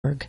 Pittsburgh.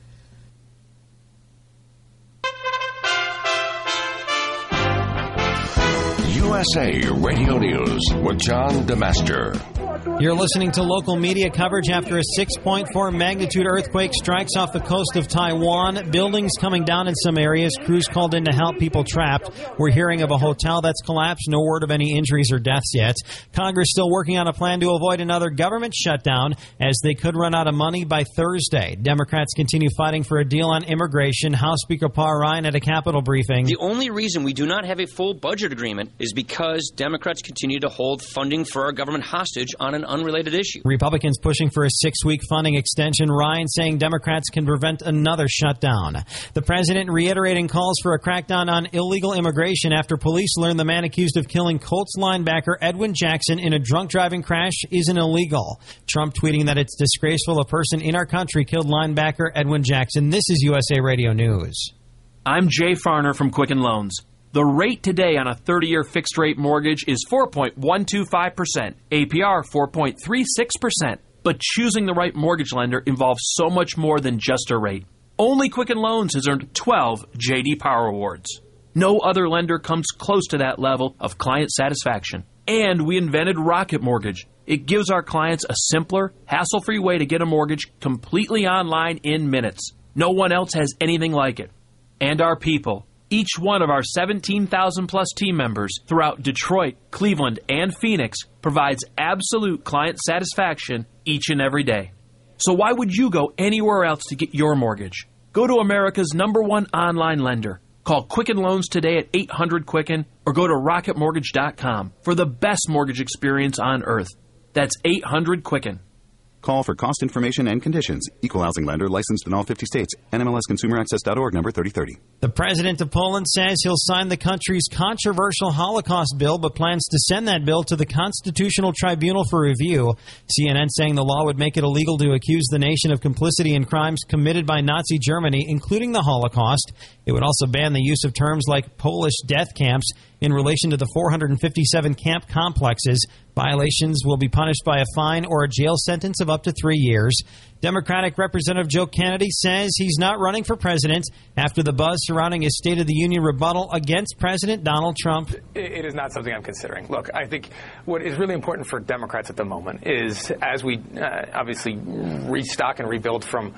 USA Radio News with John DeMaster. You're listening to local media coverage after a 6.4 magnitude earthquake strikes off the coast of Taiwan. Buildings coming down in some areas. Crews called in to help people trapped. We're hearing of a hotel that's collapsed. No word of any injuries or deaths yet. Congress still working on a plan to avoid another government shutdown as they could run out of money by Thursday. Democrats continue fighting for a deal on immigration. House Speaker Paul Ryan at a Capitol briefing. The only reason we do not have a full budget agreement is because Democrats continue to hold funding for our government hostage on an unrelated issue. Republicans pushing for a 6-week funding extension. Ryan saying Democrats can prevent another shutdown. The president reiterating calls for a crackdown on illegal immigration after police learned the man accused of killing Colts linebacker Edwin Jackson in a drunk driving crash isn't illegal. Trump tweeting that it's disgraceful a person in our country killed linebacker Edwin Jackson. This is USA Radio News. I'm Jay Farner from Quicken Loans. The rate today on a 30-year fixed-rate mortgage is 4.125%, APR 4.36%. But choosing the right mortgage lender involves so much more than just a rate. Only Quicken Loans has earned 12 J.D. Power Awards. No other lender comes close to that level of client satisfaction. And we invented Rocket Mortgage. It gives our clients a simpler, hassle-free way to get a mortgage completely online in minutes. No one else has anything like it. And our people. Each one of our 17,000-plus team members throughout Detroit, Cleveland, and Phoenix provides absolute client satisfaction each and every day. So why would you go anywhere else to get your mortgage? Go to America's #1 online lender. Call Quicken Loans today at 800-QUICKEN or go to rocketmortgage.com for the best mortgage experience on earth. That's 800-QUICKEN. Call for cost information and conditions. Equal housing lender licensed in all 50 states. NMLSConsumerAccess.org number 3030. The president of Poland says he'll sign the country's controversial Holocaust bill, but plans to send that bill to the Constitutional Tribunal for review. CNN saying the law would make it illegal to accuse the nation of complicity in crimes committed by Nazi Germany, including the Holocaust. It would also ban the use of terms like Polish death camps in relation to the 457 camp complexes. Violations will be punished by a fine or a jail sentence of up to 3 years. Democratic Representative Joe Kennedy says he's not running for president after the buzz surrounding his State of the Union rebuttal against President Donald Trump. It is not something I'm considering. Look, I think what is really important for Democrats at the moment is, as we obviously restock and rebuild from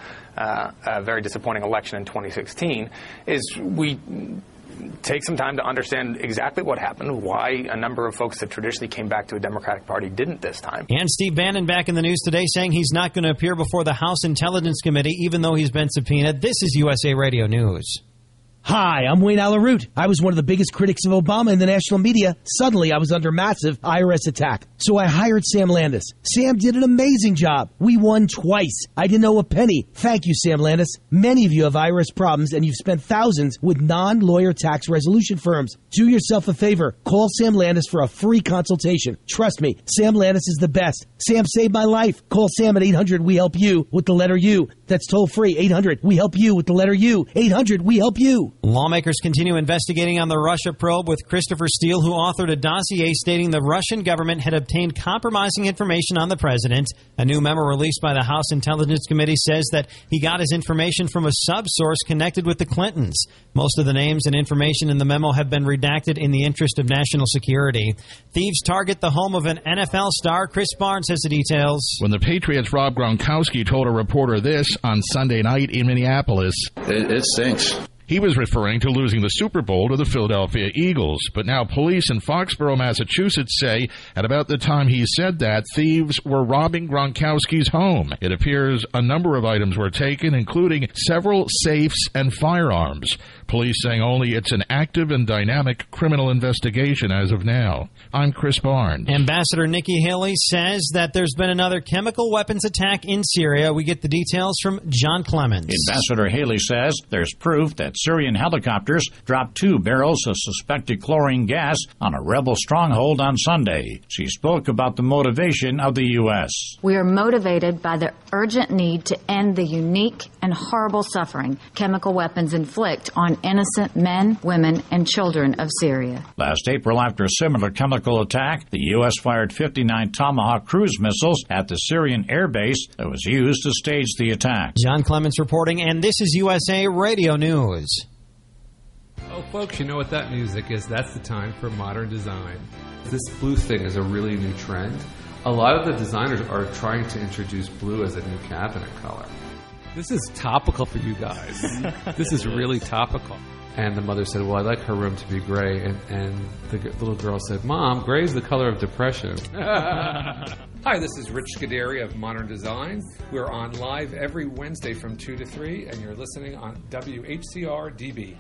a very disappointing election in 2016, is we take some time to understand exactly what happened, why a number of folks that traditionally came back to a Democratic Party didn't this time. And Steve Bannon back in the news today saying he's not going to appear before the House Intelligence Committee, even though he's been subpoenaed. This is USA Radio News. Hi, I'm Wayne Alaroot. I was one of the biggest critics of Obama in the national media. Suddenly, I was under massive IRS attack. So I hired Sam Landis. Sam did an amazing job. We won twice. I didn't owe a penny. Thank you, Sam Landis. Many of you have IRS problems, and you've spent thousands with non-lawyer tax resolution firms. Do yourself a favor. Call Sam Landis for a free consultation. Trust me, Sam Landis is the best. Sam saved my life. Call Sam at 800-WE-HELP-YOU with the letter U. That's toll free. 800-WE-HELP-YOU with the letter U. 800-WE-HELP-YOU. Lawmakers continue investigating on the Russia probe with Christopher Steele, who authored a dossier stating the Russian government had obtained compromising information on the president. A new memo released by the House Intelligence Committee says that he got his information from a subsource connected with the Clintons. Most of the names and information in the memo have been redacted in the interest of national security. Thieves target the home of an NFL star. Chris Barnes has the details. When the Patriots' Rob Gronkowski told a reporter this on Sunday night in Minneapolis. It stinks. He was referring to losing the Super Bowl to the Philadelphia Eagles. But now police in Foxborough, Massachusetts say at about the time he said that, thieves were robbing Gronkowski's home. It appears a number of items were taken, including several safes and firearms. Police saying only it's an active and dynamic criminal investigation as of now. I'm Chris Barnes. Ambassador Nikki Haley says that there's been another chemical weapons attack in Syria. We get the details from John Clemens. Ambassador Haley says there's proof that Syrian helicopters dropped 2 barrels of suspected chlorine gas on a rebel stronghold on Sunday. She spoke about the motivation of the U.S. We are motivated by the urgent need to end the unique and horrible suffering chemical weapons inflict on innocent men, women, and children of Syria. Last April, after a similar chemical attack, the U.S. fired 59 Tomahawk cruise missiles at the Syrian airbase that was used to stage the attack. John Clements reporting, and this is USA Radio News. Oh, folks, you know what that music is. That's the time for modern design. This blue thing is a really new trend. A lot of the designers are trying to introduce blue as a new cabinet color. This is topical for you guys. This is really topical. And the mother said, well, I'd like her room to be gray. And the little girl said, Mom, gray is the color of depression. Hi, this is Rich Scuderi of Modern Design. We're on live every Wednesday from 2 to 3, and you're listening on WHCR DB.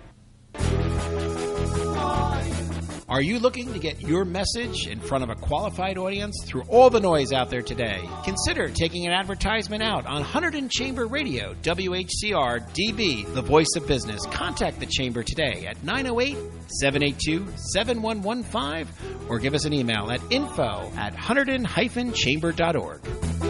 Are you looking to get your message in front of a qualified audience through all the noise out there today? Consider taking an advertisement out on Hunterdon Chamber Radio, WHCR DB, the voice of business. Contact the Chamber today at 908-782-7115 or give us an email at info@hunterdon-chamber.org.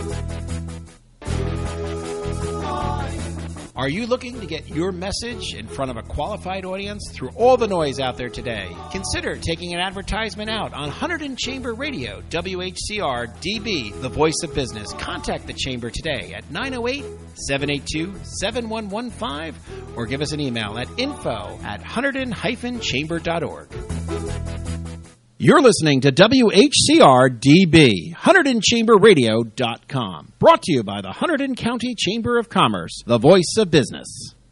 Are you looking to get your message in front of a qualified audience through all the noise out there today? Consider taking an advertisement out on Hunterdon Chamber Radio, WHCR DB, the voice of business. Contact the Chamber today at 908-782-7115 or give us an email at info@hunterdon-chamber.org. You're listening to WHCR DB, HunterdonChamberRadio.com. Brought to you by the Hunterdon County Chamber of Commerce, the voice of business.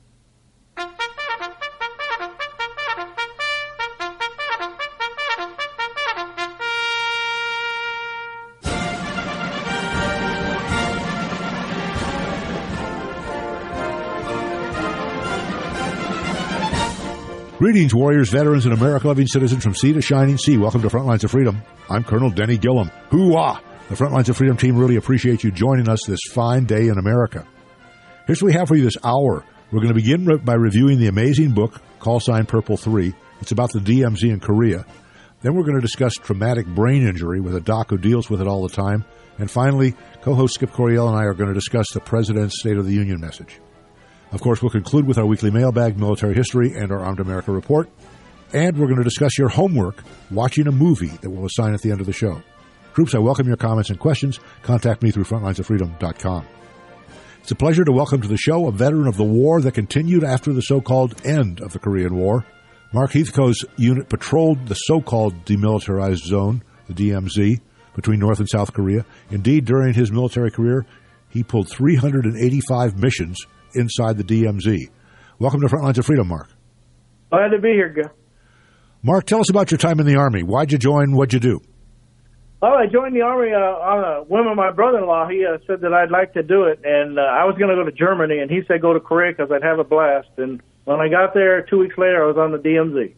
Greetings, warriors, veterans, and America-loving citizens from sea to shining sea. Welcome to Frontlines of Freedom. I'm Colonel Denny Gillum. Hoo-ah! The Frontlines of Freedom team really appreciates you joining us this fine day in America. Here's what we have for you this hour. We're going to begin by reviewing the amazing book, Call Sign Purple 3. It's about the DMZ in Korea. Then we're going to discuss traumatic brain injury with a doc who deals with it all the time. And finally, co-host Skip Coryell and I are going to discuss the President's State of the Union message. Of course, we'll conclude with our weekly mailbag, military history, and our Armed America report. And we're going to discuss your homework, watching a movie that we'll assign at the end of the show. Troops, I welcome your comments and questions. Contact me through frontlinesofreedom.com. It's a pleasure to welcome to the show a veteran of the war that continued after the so-called end of the Korean War. Mark Heathcote's unit patrolled the so-called demilitarized zone, the DMZ, between North and South Korea. Indeed, during his military career, he pulled 385 missions inside the DMZ. Welcome to Frontlines of Freedom, Mark. Glad to be here, Gil. Mark, tell us about your time in the Army. Why'd you join? What'd you do? Well, I joined the Army on a whim of my brother-in-law. He said that I'd like to do it, and I was going to go to Germany, and he said go to Korea because I'd have a blast. And when I got there 2 weeks later, I was on the DMZ.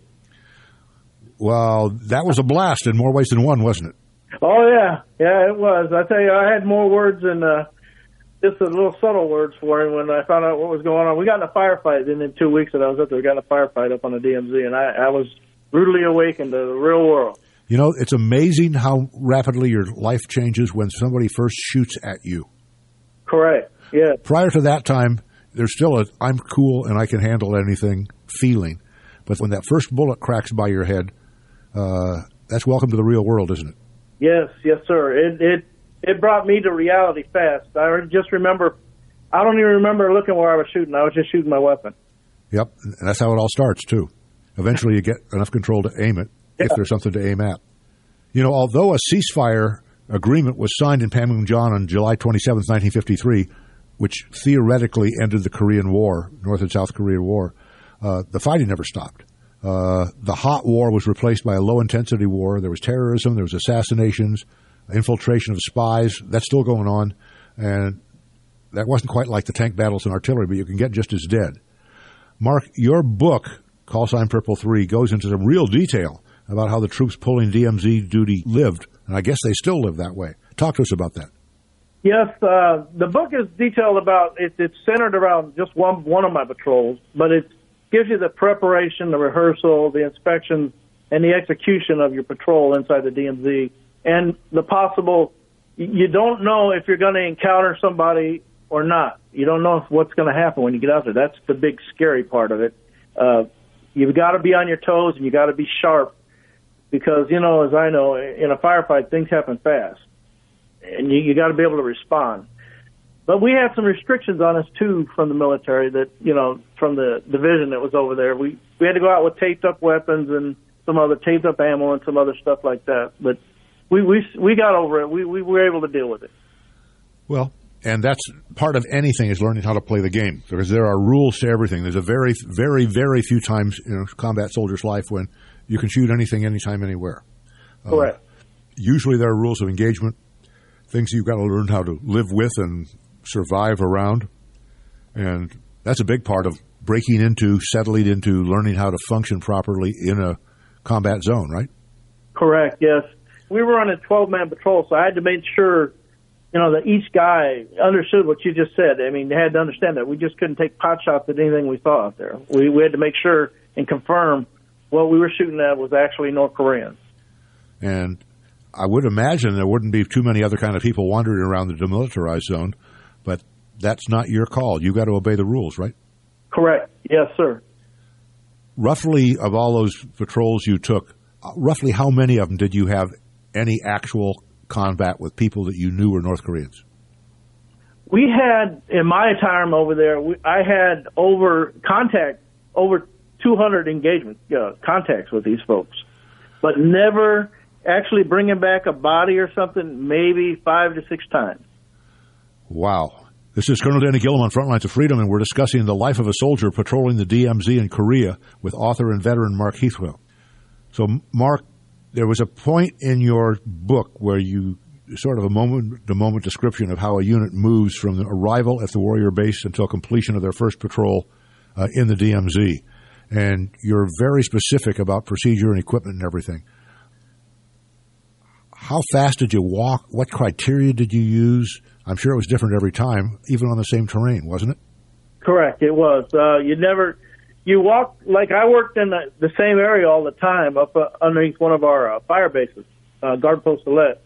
Well, that was a blast in more ways than one, wasn't it? Oh, yeah. Yeah, it was. I tell you, I had more words than just the little subtle words for him when I found out what was going on. We got in a firefight, and in 2 weeks that I was up there, we got in a firefight up on the DMZ, and I was brutally awakened to the real world. You know, it's amazing how rapidly your life changes when somebody first shoots at you. Correct, yeah. Prior to that time, there's still a I'm cool and I can handle anything feeling. But when that first bullet cracks by your head, that's welcome to the real world, isn't it? Yes, sir. It brought me to reality fast. I just remember, I don't even remember looking where I was shooting. I was just shooting my weapon. Yep, and that's how it all starts, too. Eventually you get enough control to aim it, if there's something to aim at. You know, although a ceasefire agreement was signed in Panmunjom on July 27, 1953, which theoretically ended the Korean War, North and South Korea War, the fighting never stopped. The hot war was replaced by a low-intensity war. There was terrorism, there was assassinations, infiltration of spies. That's still going on. And that wasn't quite like the tank battles and artillery, but you can get just as dead. Mark, your book, Call Sign Purple 3, goes into some real detail about how the troops pulling DMZ duty lived, and I guess they still live that way. Talk to us about that. Yes, the book is detailed about, it's centered around just one of my patrols, but it's gives you the preparation, the rehearsal, the inspection, and the execution of your patrol inside the DMZ, and the possible. You don't know if you're going to encounter somebody or not. You don't know what's going to happen when you get out there. That's the big scary part of it. You've got to be on your toes and you got to be sharp because, you know, as I know, in a firefight, things happen fast. And you got to be able to respond. But we had some restrictions on us, too, from the military that, you know, from the division that was over there. We had to go out with taped-up weapons and some other taped-up ammo and some other stuff like that. But we got over it. We were able to deal with it. Well, and that's part of anything is learning how to play the game because there are rules to everything. There's a very, very, very few times in a combat soldier's life when you can shoot anything, anytime, anywhere. Correct. Usually there are rules of engagement, things you've got to learn how to live with and survive around. And that's a big part of breaking into, settling into, learning how to function properly in a combat zone, right? Correct, yes. We were on a 12-man patrol, so I had to make sure, you know, that each guy understood what you just said. I mean, they had to understand that. We just couldn't take pot shots at anything we saw out there. We had to make sure and confirm what we were shooting at was actually North Korean. And I would imagine there wouldn't be too many other kind of people wandering around the demilitarized zone, but that's not your call. You got to obey the rules, right? Correct. Yes, sir. Roughly, of all those patrols you took, roughly how many of them did you have any actual combat with people that you knew were North Koreans? We had, in my time over there, I had over 200 engagement contacts with these folks, but never actually bringing back a body or something, maybe 5 to 6 times. Wow. This is Colonel Danny Gillum on Frontlines of Freedom, and we're discussing the life of a soldier patrolling the DMZ in Korea with author and veteran Mark Heathwell. So, Mark, there was a point in your book where you sort of a moment-to-moment description of how a unit moves from the arrival at the warrior base until completion of their first patrol in the DMZ. And you're very specific about procedure and equipment and everything. How fast did you walk? What criteria did you use? I'm sure it was different every time, even on the same terrain, wasn't it? Correct, it was. You walk, like I worked in the same area all the time up underneath one of our fire bases, Guard Post Alette.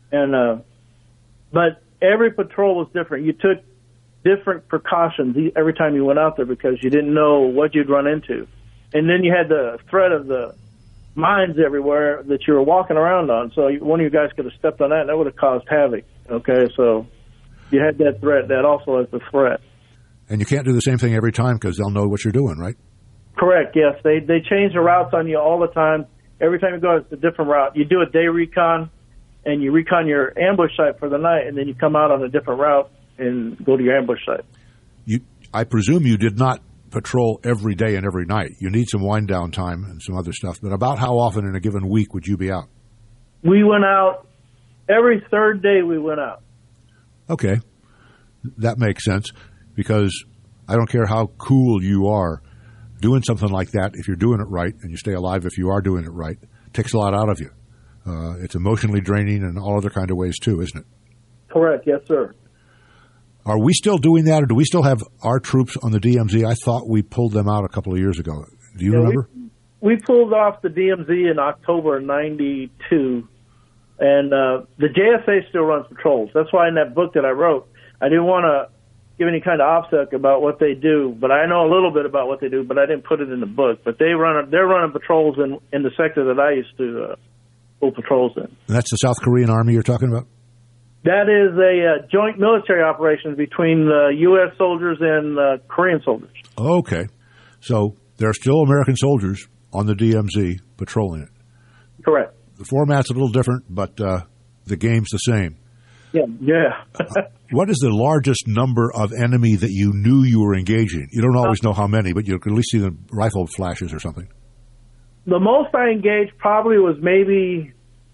But every patrol was different. You took different precautions every time you went out there because you didn't know what you'd run into. And then you had the threat of the mines everywhere that you were walking around on. So one of you guys could have stepped on that and that would have caused havoc. Okay, so you had that threat, that also as the threat. And you can't do the same thing every time because they'll know what you're doing, right? Correct, yes. They change the routes on you all the time. Every time you go, it's a different route. You do a day recon, and you recon your ambush site for the night, and then you come out on a different route and go to your ambush site. I presume you did not patrol every day and every night. You need some wind-down time and some other stuff. But about how often in a given week would you be out? We went out every third day we went out. Okay. That makes sense because I don't care how cool you are, doing something like that, if you're doing it right, and you stay alive if you are doing it right, takes a lot out of you. It's emotionally draining and all other kind of ways too, isn't it? Correct, yes, sir. Are we still doing that, or do we still have our troops on the DMZ? I thought we pulled them out a couple of years ago. Do you remember? We pulled off the DMZ in October of 92, and the JSA still runs patrols. That's why in that book that I wrote, I didn't want to give any kind of OPSEC about what they do, but I know a little bit about what they do, but I didn't put it in the book. But they're running patrols in the sector that I used to pull patrols in. And that's the South Korean Army you're talking about? That is a joint military operation between U.S. soldiers and Korean soldiers. Okay. So there are still American soldiers on the DMZ patrolling it. Correct. The format's a little different, but the game's the same. Yeah. What is the largest number of enemy that you knew you were engaging? You don't always know how many, but you can at least see the rifle flashes or something. The most I engaged probably was maybe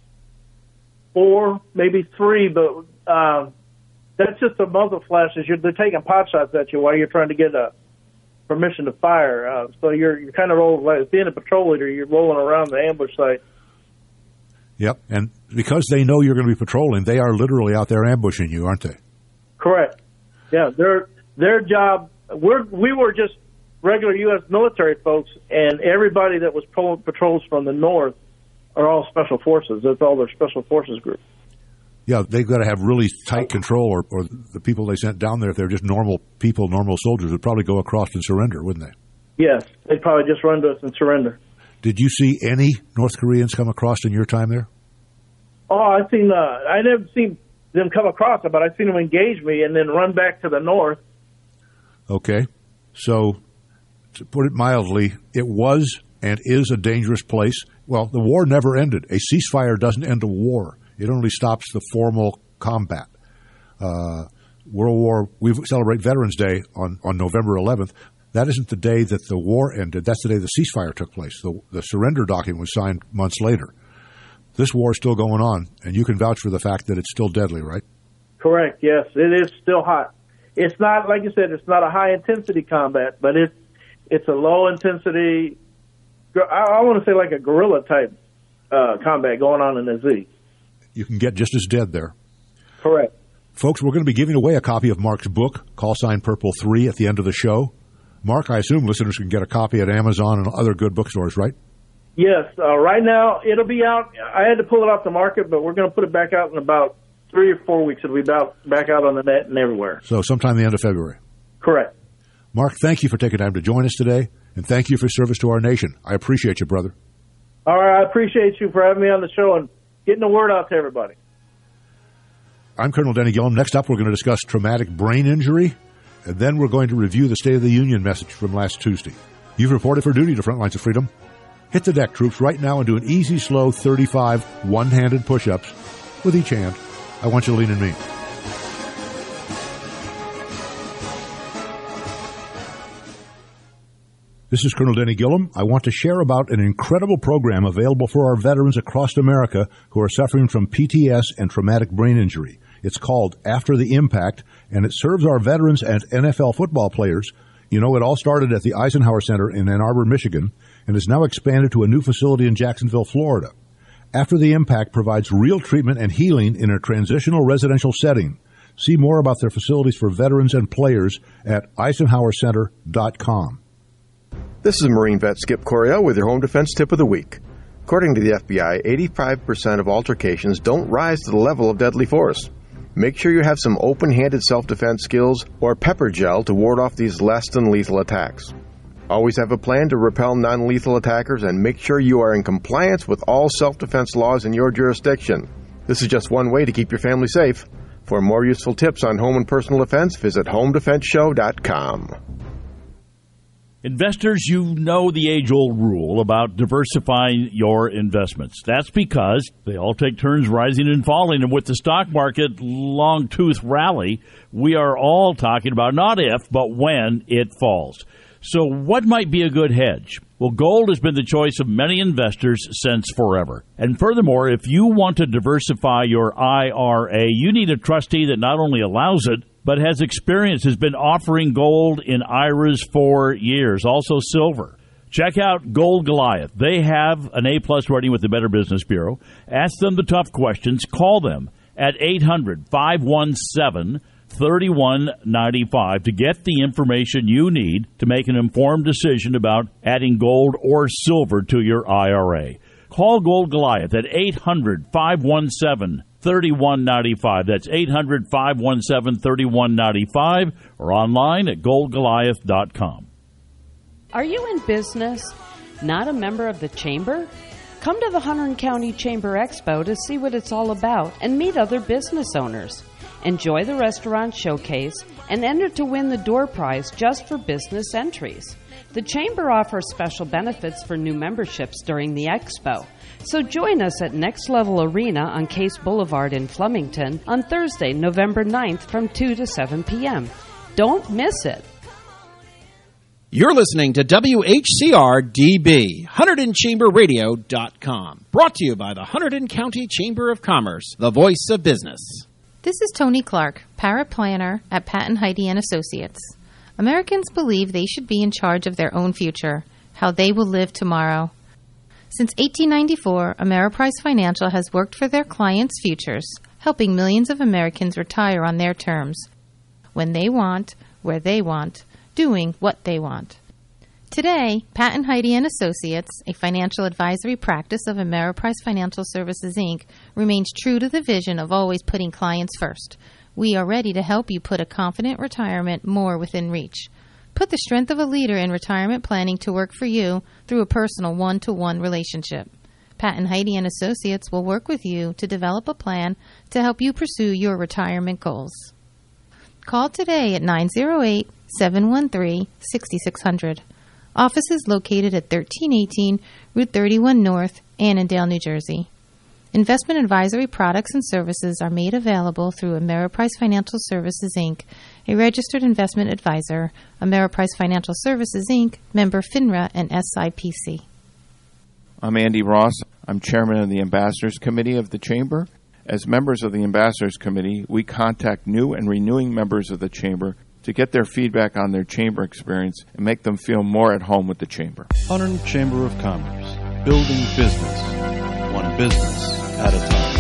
4, maybe 3, but that's just the muzzle flashes. They're taking pot shots at you while you're trying to get permission to fire. So you're kind of rolling, like being a patrol leader, you're rolling around the ambush site. Yep, and because they know you're going to be patrolling, they are literally out there ambushing you, aren't they? Correct. Yeah, their job. We were just regular U.S. military folks, and everybody that was patrols from the north are all special forces. That's all their special forces group. Yeah, they've got to have really tight control, or the people they sent down there, if they're just normal people, normal soldiers, would probably go across and surrender, wouldn't they? Yes, they'd probably just run to us and surrender. Did you see any North Koreans come across in your time there? Oh, I never seen them come across it, but I've seen them engage me and then run back to the north. Okay. So, to put it mildly, it was and is a dangerous place. Well, the war never ended. A ceasefire doesn't end a war. It only stops the formal combat. We celebrate Veterans Day on November 11th. That isn't the day that the war ended. That's the day the ceasefire took place. The surrender document was signed months later. This war is still going on, and you can vouch for the fact that it's still deadly, right? Correct, yes. It is still hot. It's not, like you said, it's not a high-intensity combat, but it's a low-intensity, I want to say like a guerrilla-type combat going on in the Z. You can get just as dead there. Correct. Folks, we're going to be giving away a copy of Mark's book, Call Sign Purple 3, at the end of the show. Mark, I assume listeners can get a copy at Amazon and other good bookstores, right? Yes. Right now, it'll be out. I had to pull it off the market, but we're going to put it back out in about 3 or 4 weeks. It'll be back out on the net and everywhere. So sometime the end of February. Correct. Mark, thank you for taking time to join us today, and thank you for service to our nation. I appreciate you, brother. All right. I appreciate you for having me on the show and getting the word out to everybody. I'm Colonel Denny Gillum. Next up, we're going to discuss traumatic brain injury, and then we're going to review the State of the Union message from last Tuesday. You've reported for duty to Frontlines of Freedom. Hit the deck, troops, right now and do an easy, slow 35 one-handed push-ups with each hand. I want you to lean in me. This is Colonel Denny Gillum. I want to share about an incredible program available for our veterans across America who are suffering from PTS and traumatic brain injury. It's called After the Impact, and it serves our veterans and NFL football players. You know, it all started at the Eisenhower Center in Ann Arbor, Michigan, and is now expanded to a new facility in Jacksonville, Florida. After the Impact provides real treatment and healing in a transitional residential setting. See more about their facilities for veterans and players at EisenhowerCenter.com. This is Marine vet Skip Coryell with your Home Defense Tip of the Week. According to the FBI, 85% of altercations don't rise to the level of deadly force. Make sure you have some open-handed self-defense skills or pepper gel to ward off these less than lethal attacks. Always have a plan to repel non-lethal attackers and make sure you are in compliance with all self-defense laws in your jurisdiction. This is just one way to keep your family safe. For more useful tips on home and personal defense, visit HomeDefenseShow.com. Investors, you know the age-old rule about diversifying your investments. That's because they all take turns rising and falling, and with the stock market long-tooth rally, we are all talking about not if, but when it falls. So what might be a good hedge? Well, gold has been the choice of many investors since forever. And furthermore, if you want to diversify your IRA, you need a trustee that not only allows it, but has experience, has been offering gold in IRAs for years, also silver. Check out Gold Goliath. They have an A-plus rating with the Better Business Bureau. Ask them the tough questions. Call them at 800-517-3195 to get the information you need to make an informed decision about adding gold or silver to your IRA. Call Gold Goliath at 800-517-3195. That's 800-517-3195 or online at goldgoliath.com. Are you in business? Not a member of the Chamber? Come to the Hunterdon County Chamber Expo to see what it's all about and meet other business owners. Enjoy the restaurant showcase and enter to win the door prize just for business entries. The Chamber offers special benefits for new memberships during the expo. So join us at Next Level Arena on Case Boulevard in Flemington on Thursday, November 9th from 2 to 7 p.m. Don't miss it. You're listening to WHCR-DB, HunterdonChamberRadio.com. Brought to you by the Hunterdon County Chamber of Commerce, the voice of business. This is Tony Clark, paraplanner at Patton Heidi & Associates. Americans believe they should be in charge of their own future, how they will live tomorrow. Since 1894, Ameriprise Financial has worked for their clients' futures, helping millions of Americans retire on their terms, when they want, where they want, doing what they want. Today, Pat and Heidi and Associates, a financial advisory practice of Ameriprise Financial Services, Inc., remains true to the vision of always putting clients first. We are ready to help you put a confident retirement more within reach. Put the strength of a leader in retirement planning to work for you through a personal one-to-one relationship. Pat and Heidi and Associates will work with you to develop a plan to help you pursue your retirement goals. Call today at 908-713-6600. Office is located at 1318 Route 31 North, Annandale, New Jersey. Investment advisory products and services are made available through Ameriprise Financial Services, Inc., a registered investment advisor. Ameriprise Financial Services, Inc., member FINRA and SIPC. I'm Andy Ross. I'm chairman of the Ambassadors Committee of the Chamber. As members of the Ambassadors Committee, we contact new and renewing members of the Chamber to get their feedback on their Chamber experience and make them feel more at home with the Chamber. Hunterdon Chamber of Commerce, building business, one business at a time.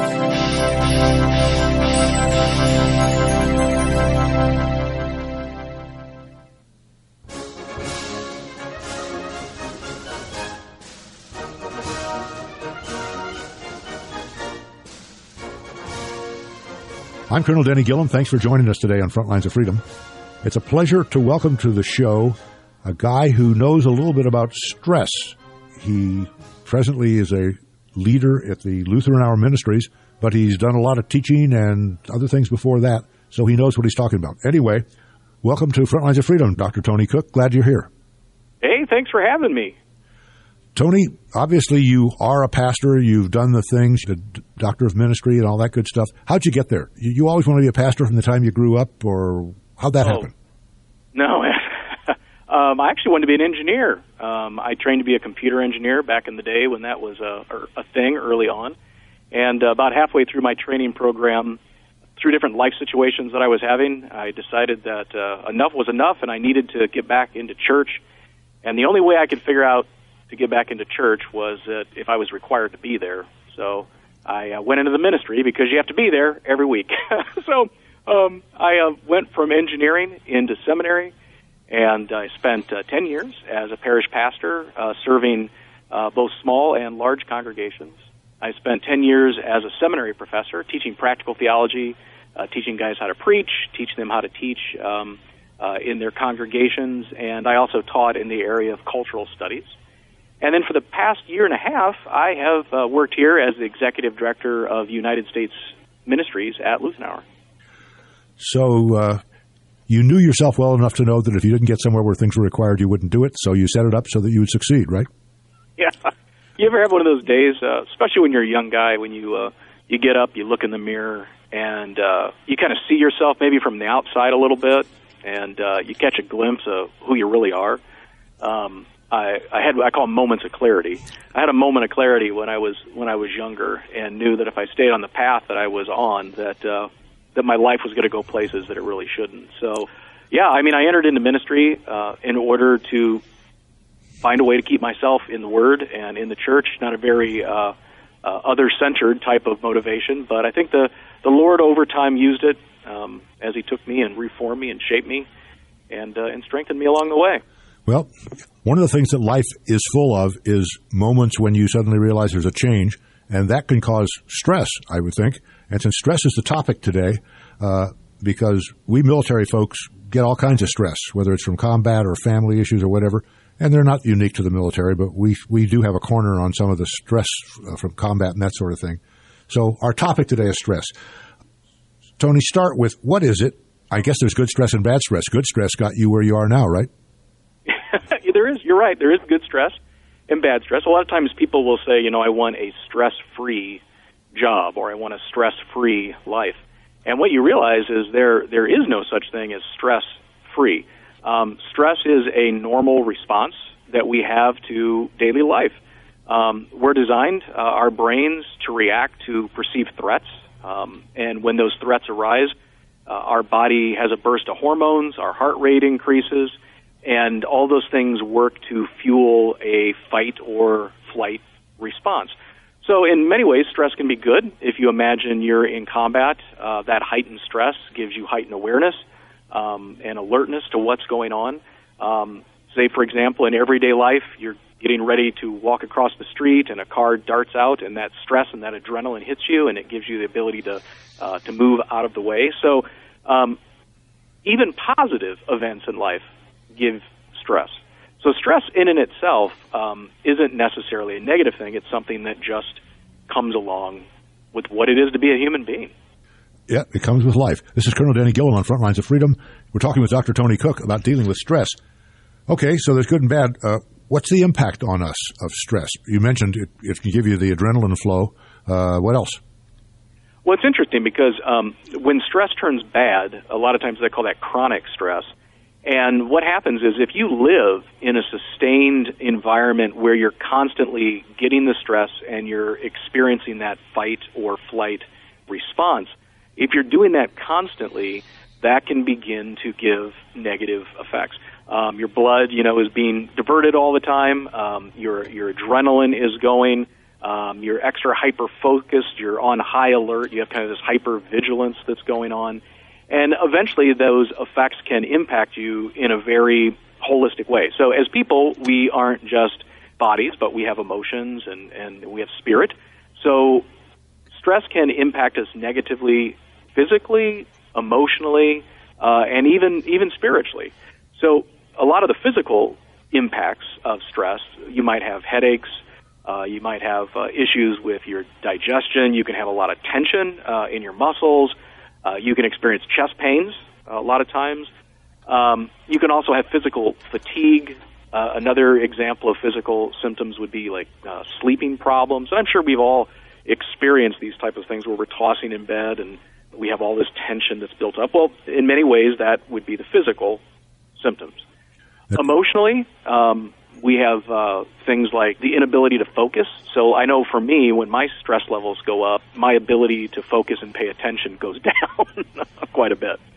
I'm Colonel Denny Gillum. Thanks for joining us today on Frontlines of Freedom. It's a pleasure to welcome to the show a guy who knows a little bit about stress. He presently is a leader at the Lutheran Hour Ministries, but he's done a lot of teaching and other things before that, so he knows what he's talking about. Anyway, welcome to Frontlines of Freedom, Dr. Tony Cook. Glad you're here. Hey, thanks for having me. Tony, obviously you are a pastor. You've done the things, the doctor of ministry and all that good stuff. How'd you get there? You always want to be a pastor from the time you grew up, or how'd that happen? No, I actually wanted to be an engineer. I trained to be a computer engineer back in the day when that was a thing early on. And about halfway through my training program, through different life situations that I was having, I decided that enough was enough and I needed to get back into church. And the only way I could figure out to get back into church was if I was required to be there. So I went into the ministry because you have to be there every week. So I went from engineering into seminary, and I spent 10 years as a parish pastor serving both small and large congregations. I spent 10 years as a seminary professor teaching practical theology, teaching guys how to preach, teaching them how to teach in their congregations, and I also taught in the area of cultural studies. And then for the past year and a half, I have worked here as the executive director of United States Ministries at Lutheran Hour. So you knew yourself well enough to know that if you didn't get somewhere where things were required, you wouldn't do it, so you set it up so that you would succeed, right? Yeah. You ever have one of those days, especially when you're a young guy, when you get up, you look in the mirror, and you kind of see yourself maybe from the outside a little bit, and you catch a glimpse of who you really are. I call them moments of clarity. I had a moment of clarity when I was younger, and knew that if I stayed on the path that I was on, that my life was going to go places that it really shouldn't. So, yeah, I mean, I entered into ministry in order to find a way to keep myself in the Word and in the church. Not a very other-centered type of motivation, but I think the Lord over time used it as He took me and reformed me and shaped me and strengthened me along the way. Well, one of the things that life is full of is moments when you suddenly realize there's a change, and that can cause stress, I would think. And since stress is the topic today, because we military folks get all kinds of stress, whether it's from combat or family issues or whatever, and they're not unique to the military, but we do have a corner on some of the stress from combat and that sort of thing. So our topic today is stress. Tony, start with, what is it? I guess there's good stress and bad stress. Good stress got you where you are now, right? There is. You're right. There is good stress and bad stress. A lot of times people will say, I want a stress-free job, or I want a stress-free life. And what you realize is there is no such thing as stress-free. Stress is a normal response that we have to daily life. We're designed, our brains, to react to perceived threats. And when those threats arise, our body has a burst of hormones, our heart rate increases, and all those things work to fuel a fight or flight response. So in many ways, stress can be good. If you imagine you're in combat, that heightened stress gives you heightened awareness and alertness to what's going on. Say, for example, in everyday life, you're getting ready to walk across the street and a car darts out, and that stress and that adrenaline hits you, and it gives you the ability to move out of the way. So even positive events in life give stress. So stress in and itself isn't necessarily a negative thing. It's something that just comes along with what it is to be a human being. Yeah, it comes with life. This is Colonel Danny Gillum on Frontlines of Freedom. We're talking with Dr. Tony Cook about dealing with stress. Okay, so there's good and bad. What's the impact on us of stress? You mentioned it can give you the adrenaline flow. What else? Well, it's interesting because when stress turns bad, a lot of times they call that chronic stress. And what happens is if you live in a sustained environment where you're constantly getting the stress and you're experiencing that fight or flight response, if you're doing that constantly, that can begin to give negative effects. Your blood, is being diverted all the time. Your adrenaline is going. You're extra hyper-focused. You're on high alert. You have kind of this hyper-vigilance that's going on. And eventually those effects can impact you in a very holistic way. So as people, we aren't just bodies, but we have emotions and we have spirit. So stress can impact us negatively physically, emotionally, and even spiritually. So a lot of the physical impacts of stress, you might have headaches, you might have issues with your digestion, you can have a lot of tension in your muscles, you can experience chest pains a lot of times. You can also have physical fatigue. Another example of physical symptoms would be like sleeping problems. And I'm sure we've all experienced these type of things where we're tossing in bed and we have all this tension that's built up. Well, in many ways, that would be the physical symptoms. Emotionally, we have things like the inability to focus. So I know for me, when my stress levels go up, my ability to focus and pay attention goes down quite a bit.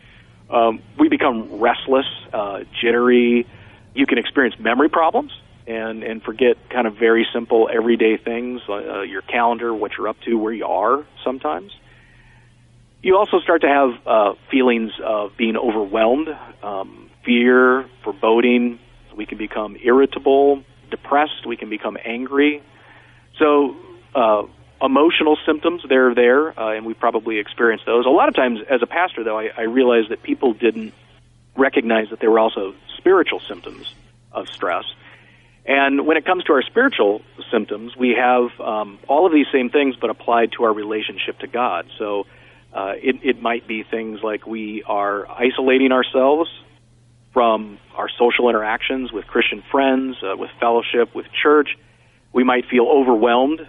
We become restless, jittery. You can experience memory problems and forget kind of very simple everyday things, your calendar, what you're up to, where you are sometimes. You also start to have feelings of being overwhelmed, fear, foreboding. We can become irritable, depressed. We can become angry. So emotional symptoms, they're there, and we probably experience those. A lot of times, as a pastor, though, I realized that people didn't recognize that there were also spiritual symptoms of stress. And when it comes to our spiritual symptoms, we have all of these same things, but applied to our relationship to God. So it might be things like we are isolating ourselves from our social interactions with Christian friends, with fellowship, with church. We might feel overwhelmed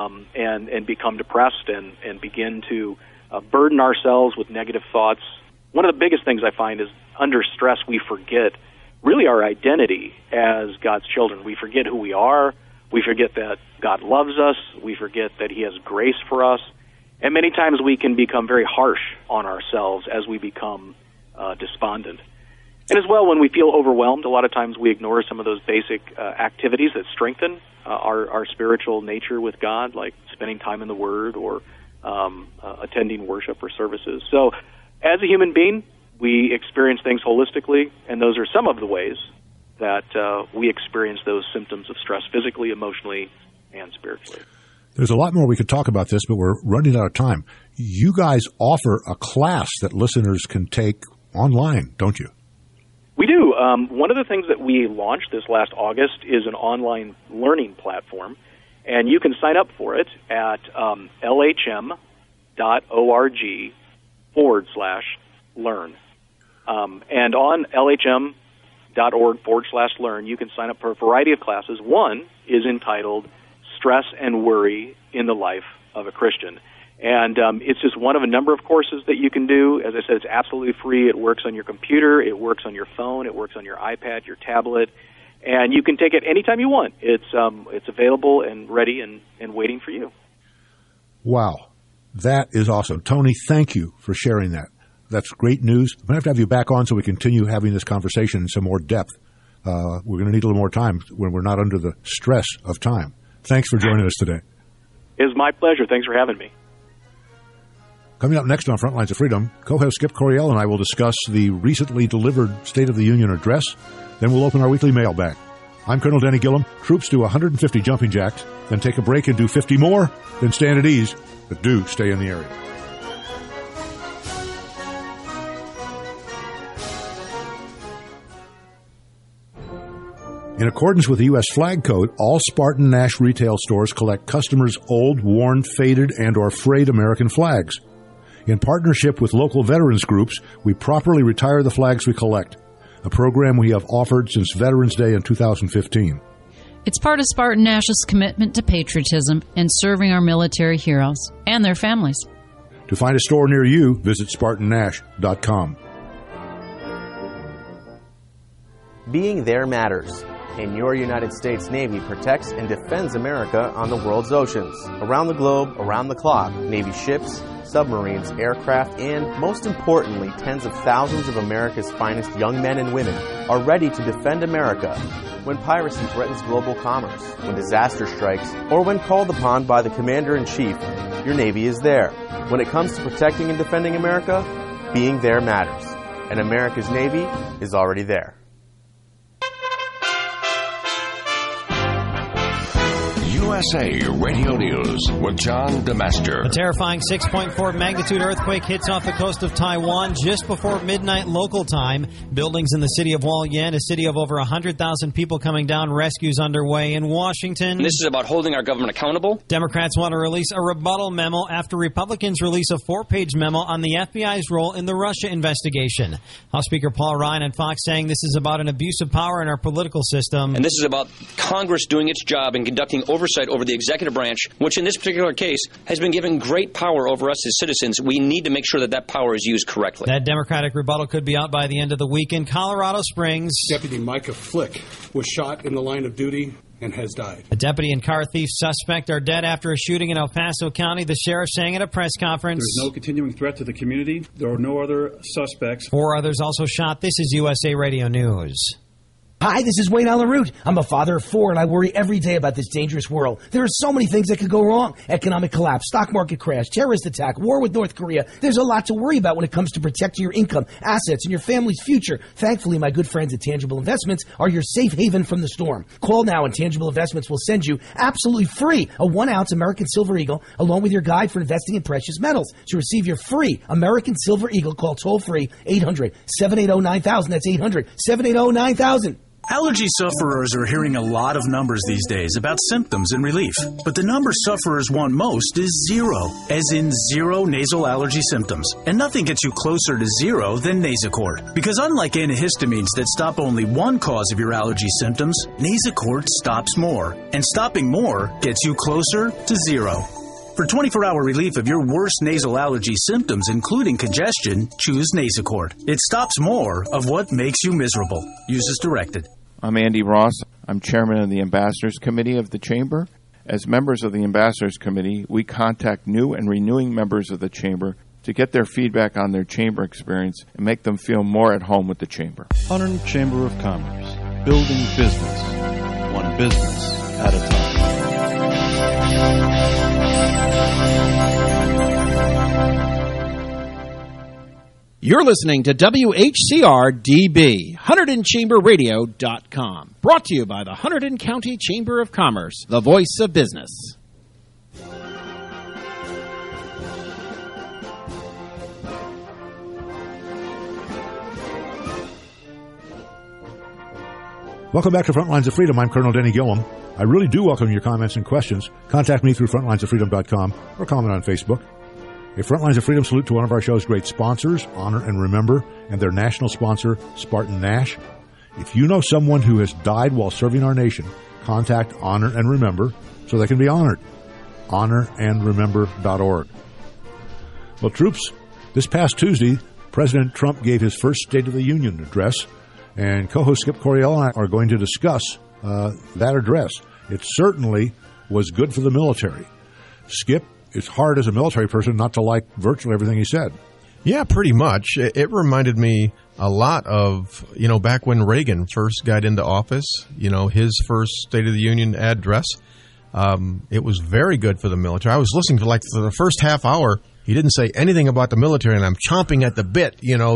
and become depressed and begin to burden ourselves with negative thoughts. One of the biggest things I find is under stress we forget really our identity as God's children. We forget who we are. We forget that God loves us. We forget that He has grace for us. And many times we can become very harsh on ourselves as we become despondent. And as well, when we feel overwhelmed, a lot of times we ignore some of those basic activities that strengthen our spiritual nature with God, like spending time in the Word or attending worship or services. So as a human being, we experience things holistically, and those are some of the ways that we experience those symptoms of stress physically, emotionally, and spiritually. There's a lot more we could talk about this, but we're running out of time. You guys offer a class that listeners can take online, don't you? We do. One of the things that we launched this last August is an online learning platform, and you can sign up for it at lhm.org/learn. And on lhm.org/learn, you can sign up for a variety of classes. One is entitled Stress and Worry in the Life of a Christian. And it's just one of a number of courses that you can do. As I said, it's absolutely free. It works on your computer. It works on your phone. It works on your iPad, your tablet. And you can take it anytime you want. It's available and ready and waiting for you. Wow. That is awesome. Tony, thank you for sharing that. That's great news. I'm going to have you back on so we continue having this conversation in some more depth. We're going to need a little more time when we're not under the stress of time. Thanks for joining us today. It's my pleasure. Thanks for having me. Coming up next on Frontlines of Freedom, co-host Skip Coryell and I will discuss the recently delivered State of the Union address, Then we'll open our weekly mailbag. I'm Colonel Denny Gillum. Troops do 150 jumping jacks, then take a break and do 50 more, then stand at ease, but do stay in the area. In accordance with the U.S. Flag Code, all Spartan Nash retail stores collect customers' old, worn, faded, and or frayed American flags. In partnership with local veterans groups, we properly retire the flags we collect, a program we have offered since Veterans Day in 2015. It's part of Spartan Nash's commitment to patriotism and serving our military heroes and their families. To find a store near you, visit SpartanNash.com. Being there matters. And your United States Navy protects and defends America on the world's oceans. Around the globe, around the clock, Navy ships, submarines, aircraft, and, most importantly, tens of thousands of America's finest young men and women are ready to defend America when piracy threatens global commerce, when disaster strikes, or when called upon by the Commander-in-Chief. Your Navy is there. When it comes to protecting and defending America, being there matters. And America's Navy is already there. USA Radio News with John DeMaster. A terrifying 6.4 magnitude earthquake hits off the coast of Taiwan just before midnight local time. Buildings in the city of Hualien, a city of over 100,000 people coming down, rescues underway in Washington. This is about holding our government accountable. Democrats want to release a rebuttal memo after Republicans release a 4-page memo on the FBI's role in the Russia investigation. House Speaker Paul Ryan and Fox saying this is about an abuse of power in our political system. And this is about Congress doing its job and conducting oversight over the executive branch, which in this particular case has been given great power over us as citizens. We need to make sure that that power is used correctly. That Democratic rebuttal could be out by the end of the week in Colorado Springs. Deputy Micah Flick was shot in the line of duty and has died. A deputy and car thief suspect are dead after a shooting in El Paso County, the sheriff saying at a press conference. There's no continuing threat to the community. There are no other suspects. 4 others also shot. This is USA Radio News. Hi, this is Wayne Allen Root. I'm a father of 4, and I worry every day about this dangerous world. There are so many things that could go wrong. Economic collapse, stock market crash, terrorist attack, war with North Korea. There's a lot to worry about when it comes to protecting your income, assets, and your family's future. Thankfully, my good friends at Tangible Investments are your safe haven from the storm. Call now, and Tangible Investments will send you absolutely free a 1-ounce American Silver Eagle, along with your guide for investing in precious metals. To receive your free American Silver Eagle, call toll-free 800-780-9000. That's 800-780-9000. Allergy sufferers are hearing a lot of numbers these days about symptoms and relief. But the number sufferers want most is 0, as in 0 nasal allergy symptoms. And nothing gets you closer to 0 than Nasacort. Because unlike antihistamines that stop only one cause of your allergy symptoms, Nasacort stops more. And stopping more gets you closer to 0. For 24-hour relief of your worst nasal allergy symptoms, including congestion, choose Nasacort. It stops more of what makes you miserable. Use as directed. I'm Andy Ross. I'm chairman of the Ambassadors Committee of the Chamber. As members of the Ambassadors Committee, we contact new and renewing members of the Chamber to get their feedback on their Chamber experience and make them feel more at home with the Chamber. Hunterdon Chamber of Commerce. Building business. One business at a time. You're listening to WHCR-DB, HunterdonChamberRadio.com. Brought to you by the Hunterdon County Chamber of Commerce, the voice of business. Welcome back to Frontlines of Freedom. I'm Colonel Denny Gillum. I really do welcome your comments and questions. Contact me through FrontlinesOfFreedom.com or comment on Facebook. A Frontlines of Freedom salute to one of our show's great sponsors, Honor and Remember, and their national sponsor, Spartan Nash. If you know someone who has died while serving our nation, contact Honor and Remember so they can be honored. HonorAndRemember.org. Well, troops, this past Tuesday, President Trump gave his first State of the Union address, and co-host Skip Coryell and I are going to discuss that address. It certainly was good for the military. Skip, it's hard as a military person not to like virtually everything he said. Yeah, pretty much. It reminded me a lot of, back when Reagan first got into office, his first State of the Union address. It was very good for the military. I was listening to for the first half hour, he didn't say anything about the military, and I'm chomping at the bit,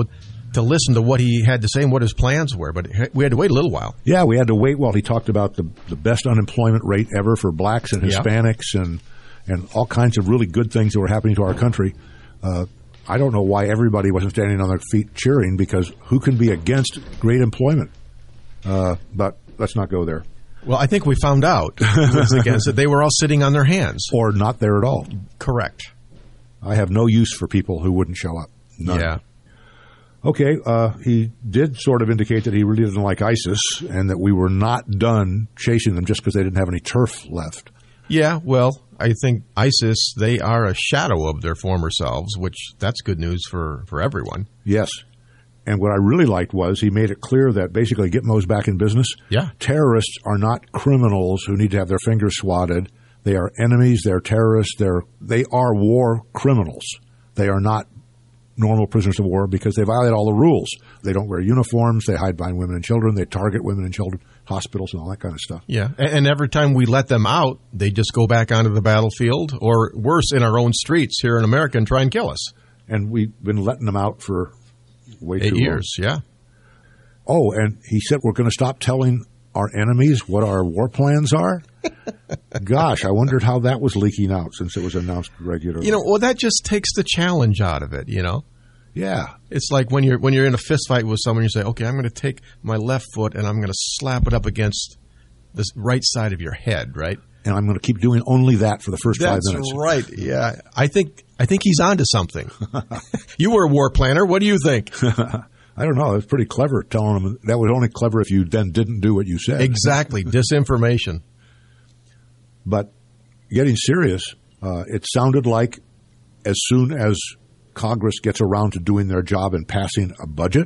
to listen to what he had to say and what his plans were, but we had to wait a little while. Yeah, we had to wait while he talked about the best unemployment rate ever for blacks and Hispanics and all kinds of really good things that were happening to our country. I don't know why everybody wasn't standing on their feet cheering, because who can be against great employment? But let's not go there. Well, I think we found out who was against it. They were all sitting on their hands. Or not there at all. Correct. I have no use for people who wouldn't show up. None. Yeah. Okay, he did sort of indicate that he really didn't like ISIS and that we were not done chasing them just because they didn't have any turf left. Yeah, well, I think ISIS, they are a shadow of their former selves, which that's good news for everyone. Yes. And what I really liked was he made it clear that basically Gitmo's back in business. Yeah. Terrorists are not criminals who need to have their fingers swatted. They are enemies. They're terrorists. They are war criminals. They are not normal prisoners of war because they violate all the rules. They don't wear uniforms. They hide behind women and children. They target women and children, hospitals, and all that kind of stuff. Yeah. And every time we let them out, they just go back onto the battlefield, or worse, in our own streets here in America, and try and kill us. And we've been letting them out for way too long. 8 years, yeah. Oh, and he said we're going to stop telling our enemies what our war plans are? Gosh, I wondered how that was leaking out since it was announced regularly. Well, that just takes the challenge out of it, Yeah. It's like when you're in a fist fight with someone, you say, okay, I'm going to take my left foot and I'm going to slap it up against the right side of your head, right? And I'm going to keep doing only that for the first 5 minutes. That's right, yeah. I think he's onto something. You were a war planner. What do you think? I don't know. It was pretty clever telling him. That was only clever if you then didn't do what you said. Exactly. Disinformation. But getting serious, it sounded like as soon as Congress gets around to doing their job and passing a budget,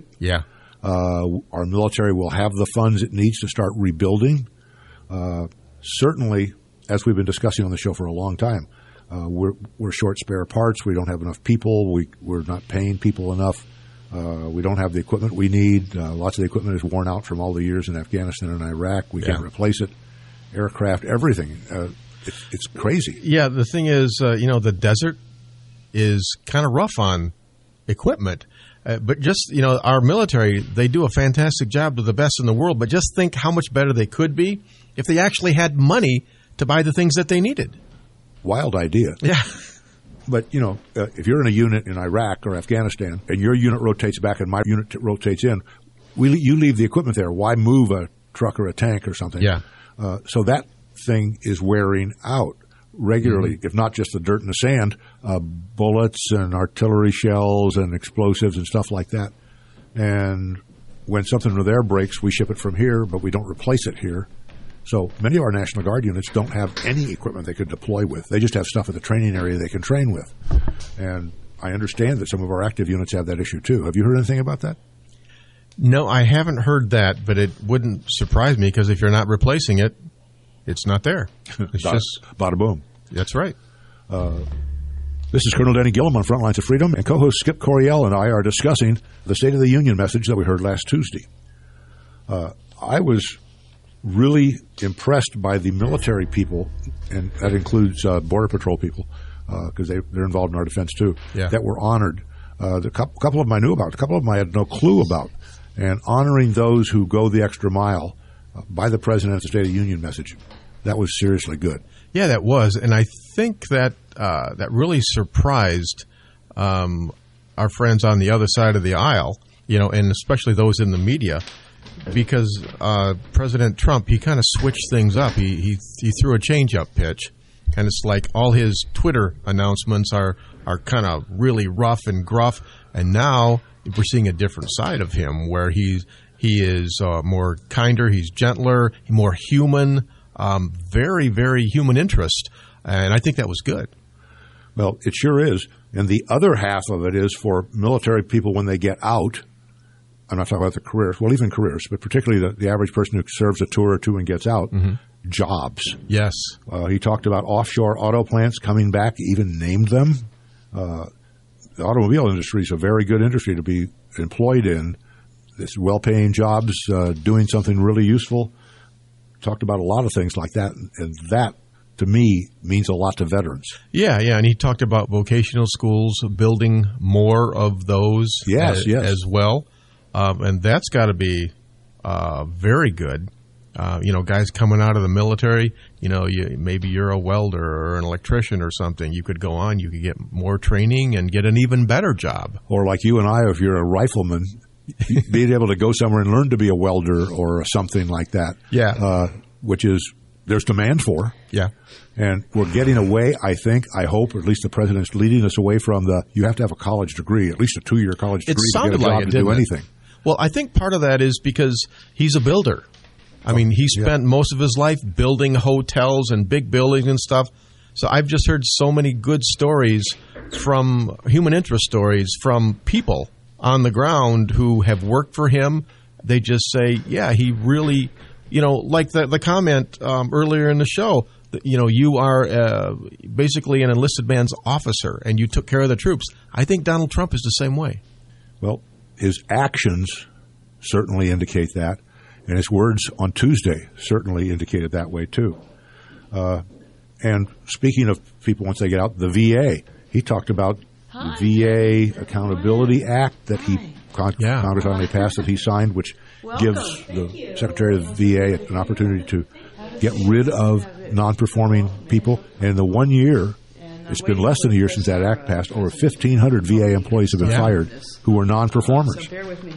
our military will have the funds it needs to start rebuilding. Certainly, as we've been discussing on the show for a long time, we're short spare parts. We don't have enough people. We're not paying people enough. We don't have the equipment we need. Lots of the equipment is worn out from all the years in Afghanistan and Iraq. We can't replace it. Aircraft, everything. It's crazy. Yeah, the thing is, the desert is kind of rough on equipment. But just, our military, they do a fantastic job. They're the best in the world. But just think how much better they could be if they actually had money to buy the things that they needed. Wild idea. Yeah. But, if you're in a unit in Iraq or Afghanistan and your unit rotates back and my unit rotates in, you leave the equipment there. Why move a truck or a tank or something? Yeah. So that thing is wearing out regularly, if not just the dirt and the sand, bullets and artillery shells and explosives and stuff like that. And when something there breaks, we ship it from here, but we don't replace it here. So many of our National Guard units don't have any equipment they could deploy with. They just have stuff at the training area they can train with. And I understand that some of our active units have that issue too. Have you heard anything about that? No, I haven't heard that, but it wouldn't surprise me because if you're not replacing it, it's not there. It's just bada boom. That's right. This is Colonel Denny Gillum on Frontlines of Freedom, and co-host Skip Coryell and I are discussing the State of the Union message that we heard last Tuesday. I was really impressed by the military people, and that includes Border Patrol people, because they're involved in our defense too, that were honored. The couple of them I knew about, a couple of them I had no clue about. And honoring those who go the extra mile by the President at the State of the Union message, that was seriously good. Yeah, that was. And I think that that really surprised our friends on the other side of the aisle, and especially those in the media, because President Trump, he kind of switched things up. He threw a change-up pitch, and it's like all his Twitter announcements are kind of really rough and gruff, and now we're seeing a different side of him where he is more kinder, he's gentler, more human, very, very human interest, and I think that was good. Well, it sure is, and the other half of it is for military people when they get out. I'm not talking about the careers, well, even careers, but particularly the average person who serves a tour or two and gets out, jobs. Yes. He talked about offshore auto plants coming back, even named them. The automobile industry is a very good industry to be employed in. It's well-paying jobs, doing something really useful. Talked about a lot of things like that, and that, to me, means a lot to veterans. Yeah, and he talked about vocational schools, building more of those as well. and that's got to be very good. Guys coming out of the military, maybe you're a welder or an electrician or something. You could go on, you could get more training and get an even better job. Or like you and I, if you're a rifleman, being able to go somewhere and learn to be a welder or something like that. Yeah. Which is, there's demand for. Yeah. And we're getting away, I hope, or at least the president's leading us away from you have to have a college degree, at least a 2-year college degree to get a job to do anything. Well, I think part of that is because he's a builder. I mean, he spent most of his life building hotels and big buildings and stuff. So I've just heard so many good stories from human interest stories from people on the ground who have worked for him. They just say, yeah, he really, like the comment earlier in the show, you are basically an enlisted man's officer and you took care of the troops. I think Donald Trump is the same way. Well, his actions certainly indicate that. And his words on Tuesday certainly indicated that way, too. And speaking of people once they get out, the VA, he talked about the VA Accountability Act that Congress finally passed, that he signed, which gives the Secretary of the VA an opportunity to get rid of non-performing people. And in the 1 year, it's been less than a year since that act passed, over 1,500 VA employees have been fired who were non-performers.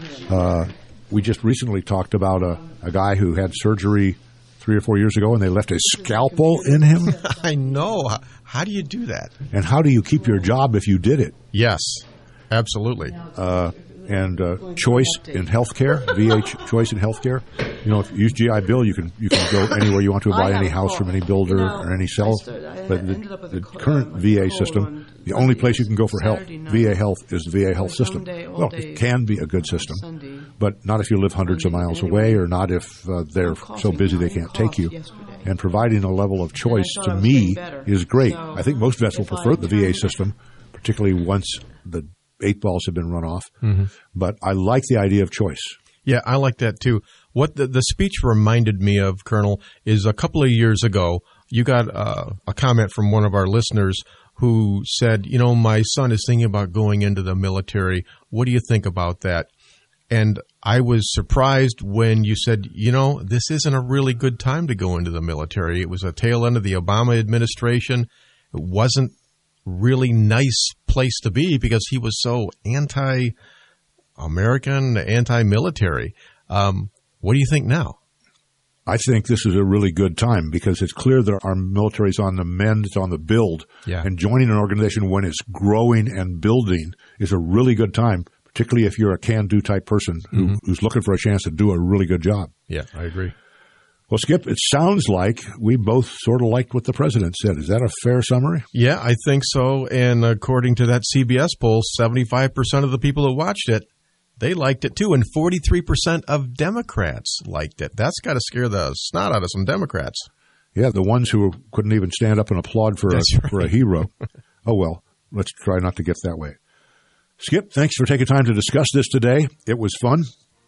We just recently talked about a guy who had surgery 3 or 4 years ago, and they left a scalpel in him. I know. How do you do that? And how do you keep your job if you did it? Yes, absolutely. And choice in healthcare, VA choice in healthcare. If you use GI Bill, you can go anywhere you want to buy any house from any builder or any cell. But the current VA system, the only place you can go for help, VA Health, is the VA Health system. Well, it can be a good system, but not if you live hundreds of miles away, or not if they're so busy they can't take you. And providing a level of choice, to me, is great. I think most vets will prefer the VA system, particularly once the 8 balls have been run off. Mm-hmm. But I like the idea of choice. Yeah, I like that too. What the speech reminded me of, Colonel, is a couple of years ago, you got a comment from one of our listeners who said, my son is thinking about going into the military. What do you think about that? And I was surprised when you said, this isn't a really good time to go into the military. It was a tail end of the Obama administration. It wasn't really nice place to be because he was so anti-American, anti-military. What do you think now? I think this is a really good time because it's clear that our military is on the mend, it's on the build. Yeah. And joining an organization when it's growing and building is a really good time, particularly if you're a can-do type person who's looking for a chance to do a really good job. Yeah, I agree. Well, Skip, it sounds like we both sort of liked what the president said. Is that a fair summary? Yeah, I think so. And according to that CBS poll, 75% of the people who watched it, they liked it too. And 43% of Democrats liked it. That's got to scare the snot out of some Democrats. Yeah, the ones who couldn't even stand up and applaud for a hero. Oh, well, let's try not to get that way. Skip, thanks for taking time to discuss this today. It was fun.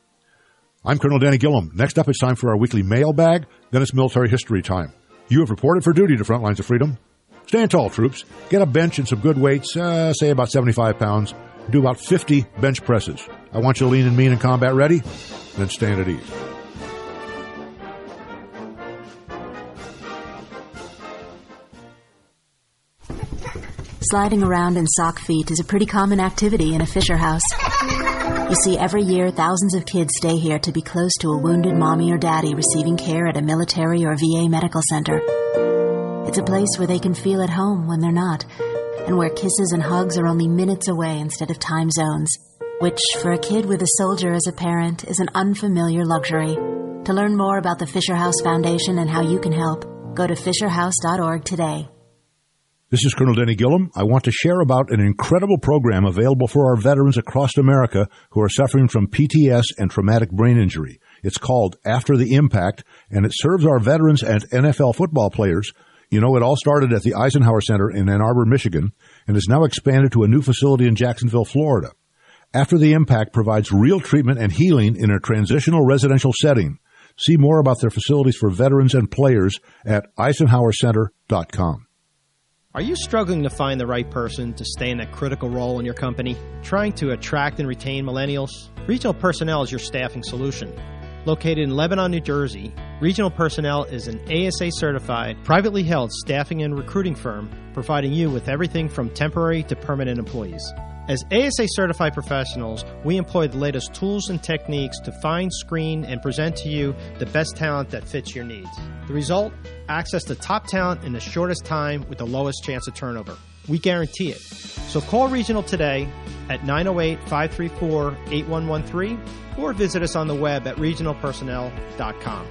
I'm Colonel Danny Gillum. Next up, it's time for our weekly mailbag. Then it's military history time. You have reported for duty to Front Lines of Freedom. Stand tall, troops. Get a bench and some good weights, say about 75 pounds. Do about 50 bench presses. I want you lean and mean and combat ready. Then stand at ease. Sliding around in sock feet is a pretty common activity in a Fisher House. You see, every year, thousands of kids stay here to be close to a wounded mommy or daddy receiving care at a military or VA medical center. It's a place where they can feel at home when they're not, and where kisses and hugs are only minutes away instead of time zones, which, for a kid with a soldier as a parent, is an unfamiliar luxury. To learn more about the Fisher House Foundation and how you can help, go to fisherhouse.org today. This is Colonel Denny Gillum. I want to share about an incredible program available for our veterans across America who are suffering from PTS and traumatic brain injury. It's called After the Impact, and it serves our veterans and NFL football players. You know, it all started at the Eisenhower Center in Ann Arbor, Michigan, and is now expanded to a new facility in Jacksonville, Florida. After the Impact provides real treatment and healing in a transitional residential setting. See more about their facilities for veterans and players at EisenhowerCenter.com. Are you struggling to find the right person to stay in that critical role in your company? Trying to attract and retain millennials? Regional Personnel is your staffing solution. Located in Lebanon, New Jersey, Regional Personnel is an ASA-certified, privately held staffing and recruiting firm providing you with everything from temporary to permanent employees. As ASA-certified professionals, we employ the latest tools and techniques to find, screen, and present to you the best talent that fits your needs. The result? Access to top talent in the shortest time with the lowest chance of turnover. We guarantee it. So call Regional today at 908-534-8113 or visit us on the web at regionalpersonnel.com.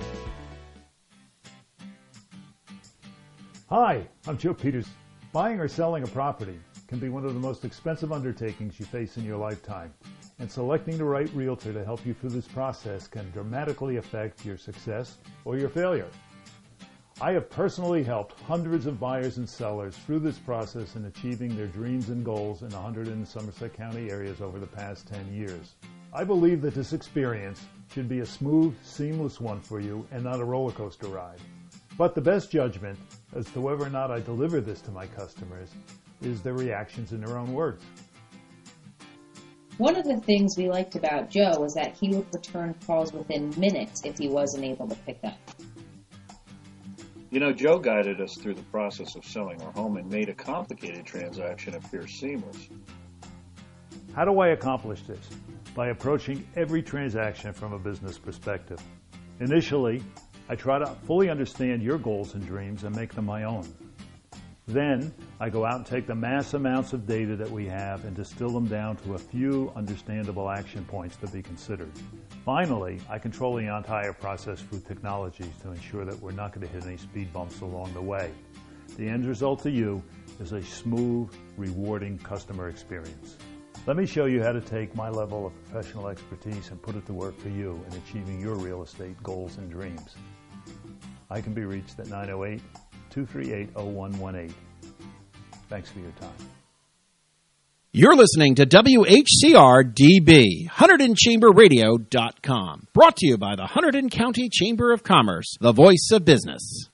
Hi, I'm Joe Peters. Buying or selling a property can be one of the most expensive undertakings you face in your lifetime, and selecting the right realtor to help you through this process can dramatically affect your success or your failure. I have personally helped hundreds of buyers and sellers through this process in achieving their dreams and goals in 100 and Somerset County areas over the past 10 years. I believe that this experience should be a smooth, seamless one for you and not a roller coaster ride. But the best judgment as to whether or not I deliver this to my customers is their reactions in their own words. One of the things we liked about Joe was that he would return calls within minutes if he wasn't able to pick up. You know, Joe guided us through the process of selling our home and made a complicated transaction appear seamless. How do I accomplish this? By approaching every transaction from a business perspective. Initially, I try to fully understand your goals and dreams and make them my own. Then, I go out and take the mass amounts of data that we have and distill them down to a few understandable action points to be considered. Finally, I control the entire process through technologies to ensure that we're not going to hit any speed bumps along the way. The end result to you is a smooth, rewarding customer experience. Let me show you how to take my level of professional expertise and put it to work for you in achieving your real estate goals and dreams. I can be reached at 908-238-0118. Thanks for your time. You're listening to WHCR-DB, HunterdonChamberRadio.com. Brought to you by the Hunterdon County Chamber of Commerce, the voice of business.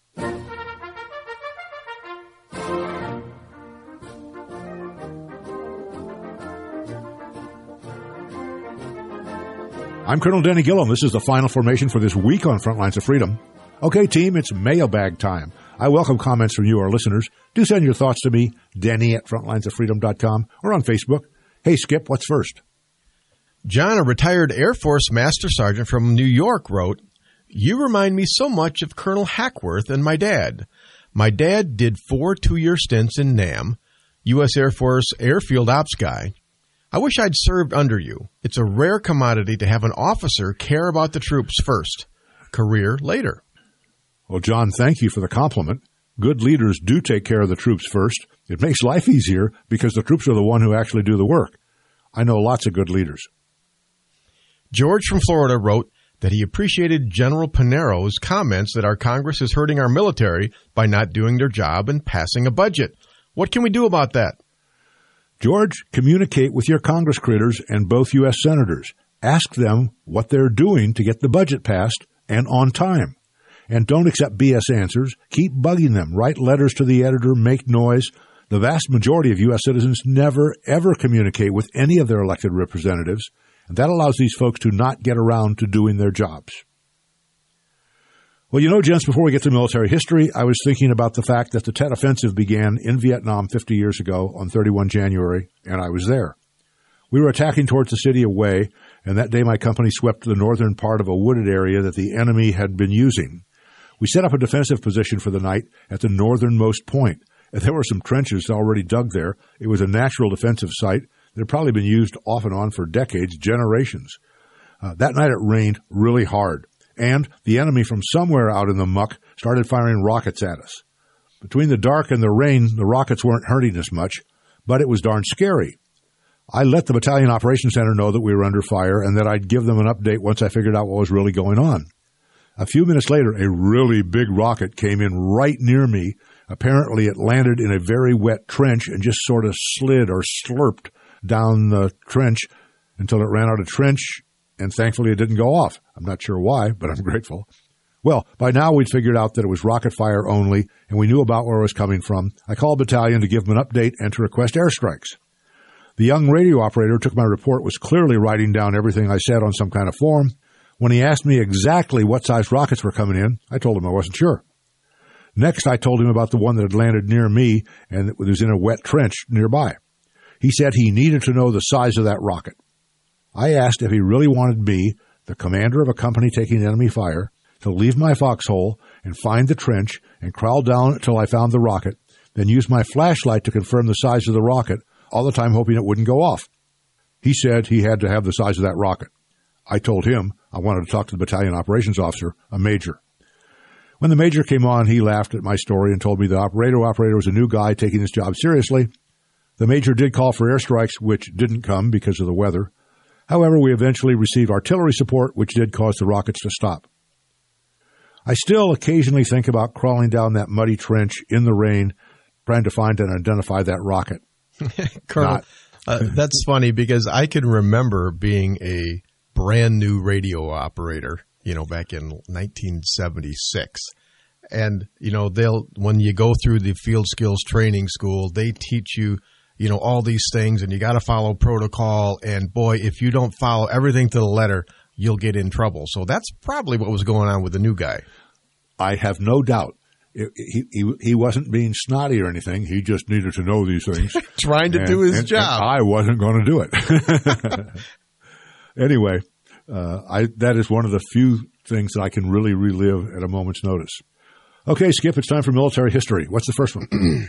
I'm Colonel Denny Gillum. This is the final formation for this week on Frontlines of Freedom. Okay, team, it's mailbag time. I welcome comments from you, our listeners. Do send your thoughts to me, Denny at frontlinesoffreedom.com, or on Facebook. Hey, Skip, what's first? John, a retired Air Force Master Sergeant from New York, wrote, "You remind me so much of Colonel Hackworth and my dad. My dad did 4 two-year stints in NAM, U.S. Air Force Airfield Ops guy. I wish I'd served under you. It's a rare commodity to have an officer care about the troops first, career later." Well, John, thank you for the compliment. Good leaders do take care of the troops first. It makes life easier because the troops are the one who actually do the work. I know lots of good leaders. George from Florida wrote that he appreciated General Pinero's comments that our Congress is hurting our military by not doing their job and passing a budget. What can we do about that? George, communicate with your Congress critters and both U.S. senators. Ask them what they're doing to get the budget passed and on time. And don't accept BS answers. Keep bugging them. Write letters to the editor. Make noise. The vast majority of U.S. citizens never, ever communicate with any of their elected representatives, and that allows these folks to not get around to doing their jobs. Well, you know, gents, before we get to military history, I was thinking about the fact that the Tet Offensive began in Vietnam 50 years ago on 31 January, and I was there. We were attacking towards the city of Hue, and that day my company swept the northern part of a wooded area that the enemy had been using. We set up a defensive position for the night at the northernmost point. There were some trenches already dug there. It was a natural defensive site that had probably been used off and on for decades, generations. That night it rained really hard, and the enemy from somewhere out in the muck started firing rockets at us. Between the dark and the rain, the rockets weren't hurting us much, but it was darn scary. I let the Battalion Operations Center know that we were under fire and that I'd give them an update once I figured out what was really going on. A few minutes later, a really big rocket came in right near me. Apparently, it landed in a very wet trench and just sort of slid or slurped down the trench until it ran out of trench, and thankfully it didn't go off. I'm not sure why, but I'm grateful. Well, by now we'd figured out that it was rocket fire only, and we knew about where it was coming from. I called battalion to give them an update and to request airstrikes. The young radio operator took my report, was clearly writing down everything I said on some kind of form. When he asked me exactly what size rockets were coming in, I told him I wasn't sure. Next, I told him about the one that had landed near me and that was in a wet trench nearby. He said he needed to know the size of that rocket. I asked if he really wanted me, the commander of a company taking enemy fire, to leave my foxhole and find the trench and crawl down until I found the rocket, then use my flashlight to confirm the size of the rocket, all the time hoping it wouldn't go off. He said he had to have the size of that rocket. I told him I wanted to talk to the battalion operations officer, a major. When the major came on, he laughed at my story and told me the radio operator was a new guy taking his job seriously. The major did call for airstrikes, which didn't come because of the weather. However, we eventually received artillery support, which did cause the rockets to stop. I still occasionally think about crawling down that muddy trench in the rain, trying to find and identify that rocket. Colonel, that's funny because I can remember being a brand new radio operator, back in 1976. And, when you go through the field skills training school, they teach you, all these things, and you got to follow protocol. And boy, if you don't follow everything to the letter, you'll get in trouble. So that's probably what was going on with the new guy. I have no doubt. He wasn't being snotty or anything. He just needed to know these things. Trying to do his job. And I wasn't going to do it. Anyway, that is one of the few things that I can really relive at a moment's notice. Okay, Skip, it's time for military history. What's the first one?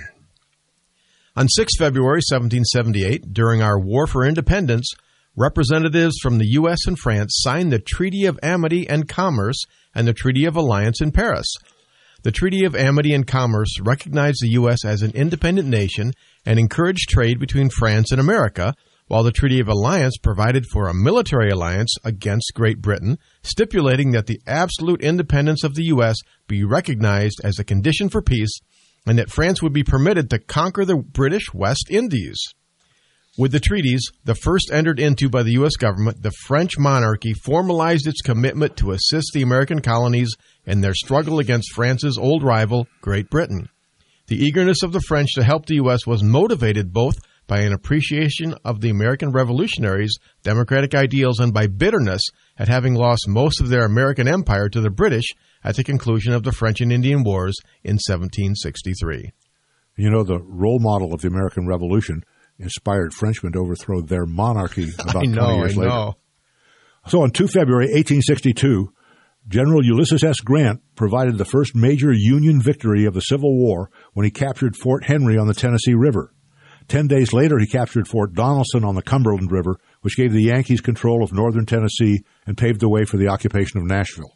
On 6 February 1778, during our War for Independence, representatives from the U.S. and France signed the Treaty of Amity and Commerce and the Treaty of Alliance in Paris. The Treaty of Amity and Commerce recognized the U.S. as an independent nation and encouraged trade between France and America, while the Treaty of Alliance provided for a military alliance against Great Britain, stipulating that the absolute independence of the U.S. be recognized as a condition for peace and that France would be permitted to conquer the British West Indies. With the treaties, the first entered into by the U.S. government, the French monarchy formalized its commitment to assist the American colonies in their struggle against France's old rival, Great Britain. The eagerness of the French to help the U.S. was motivated both by an appreciation of the American revolutionaries' democratic ideals and by bitterness at having lost most of their American empire to the British at the conclusion of the French and Indian Wars in 1763. The role model of the American Revolution inspired Frenchmen to overthrow their monarchy about 20 years later. So on 2 February 1862, General Ulysses S. Grant provided the first major Union victory of the Civil War when he captured Fort Henry on the Tennessee River. 10 days later, he captured Fort Donelson on the Cumberland River, which gave the Yankees control of northern Tennessee and paved the way for the occupation of Nashville.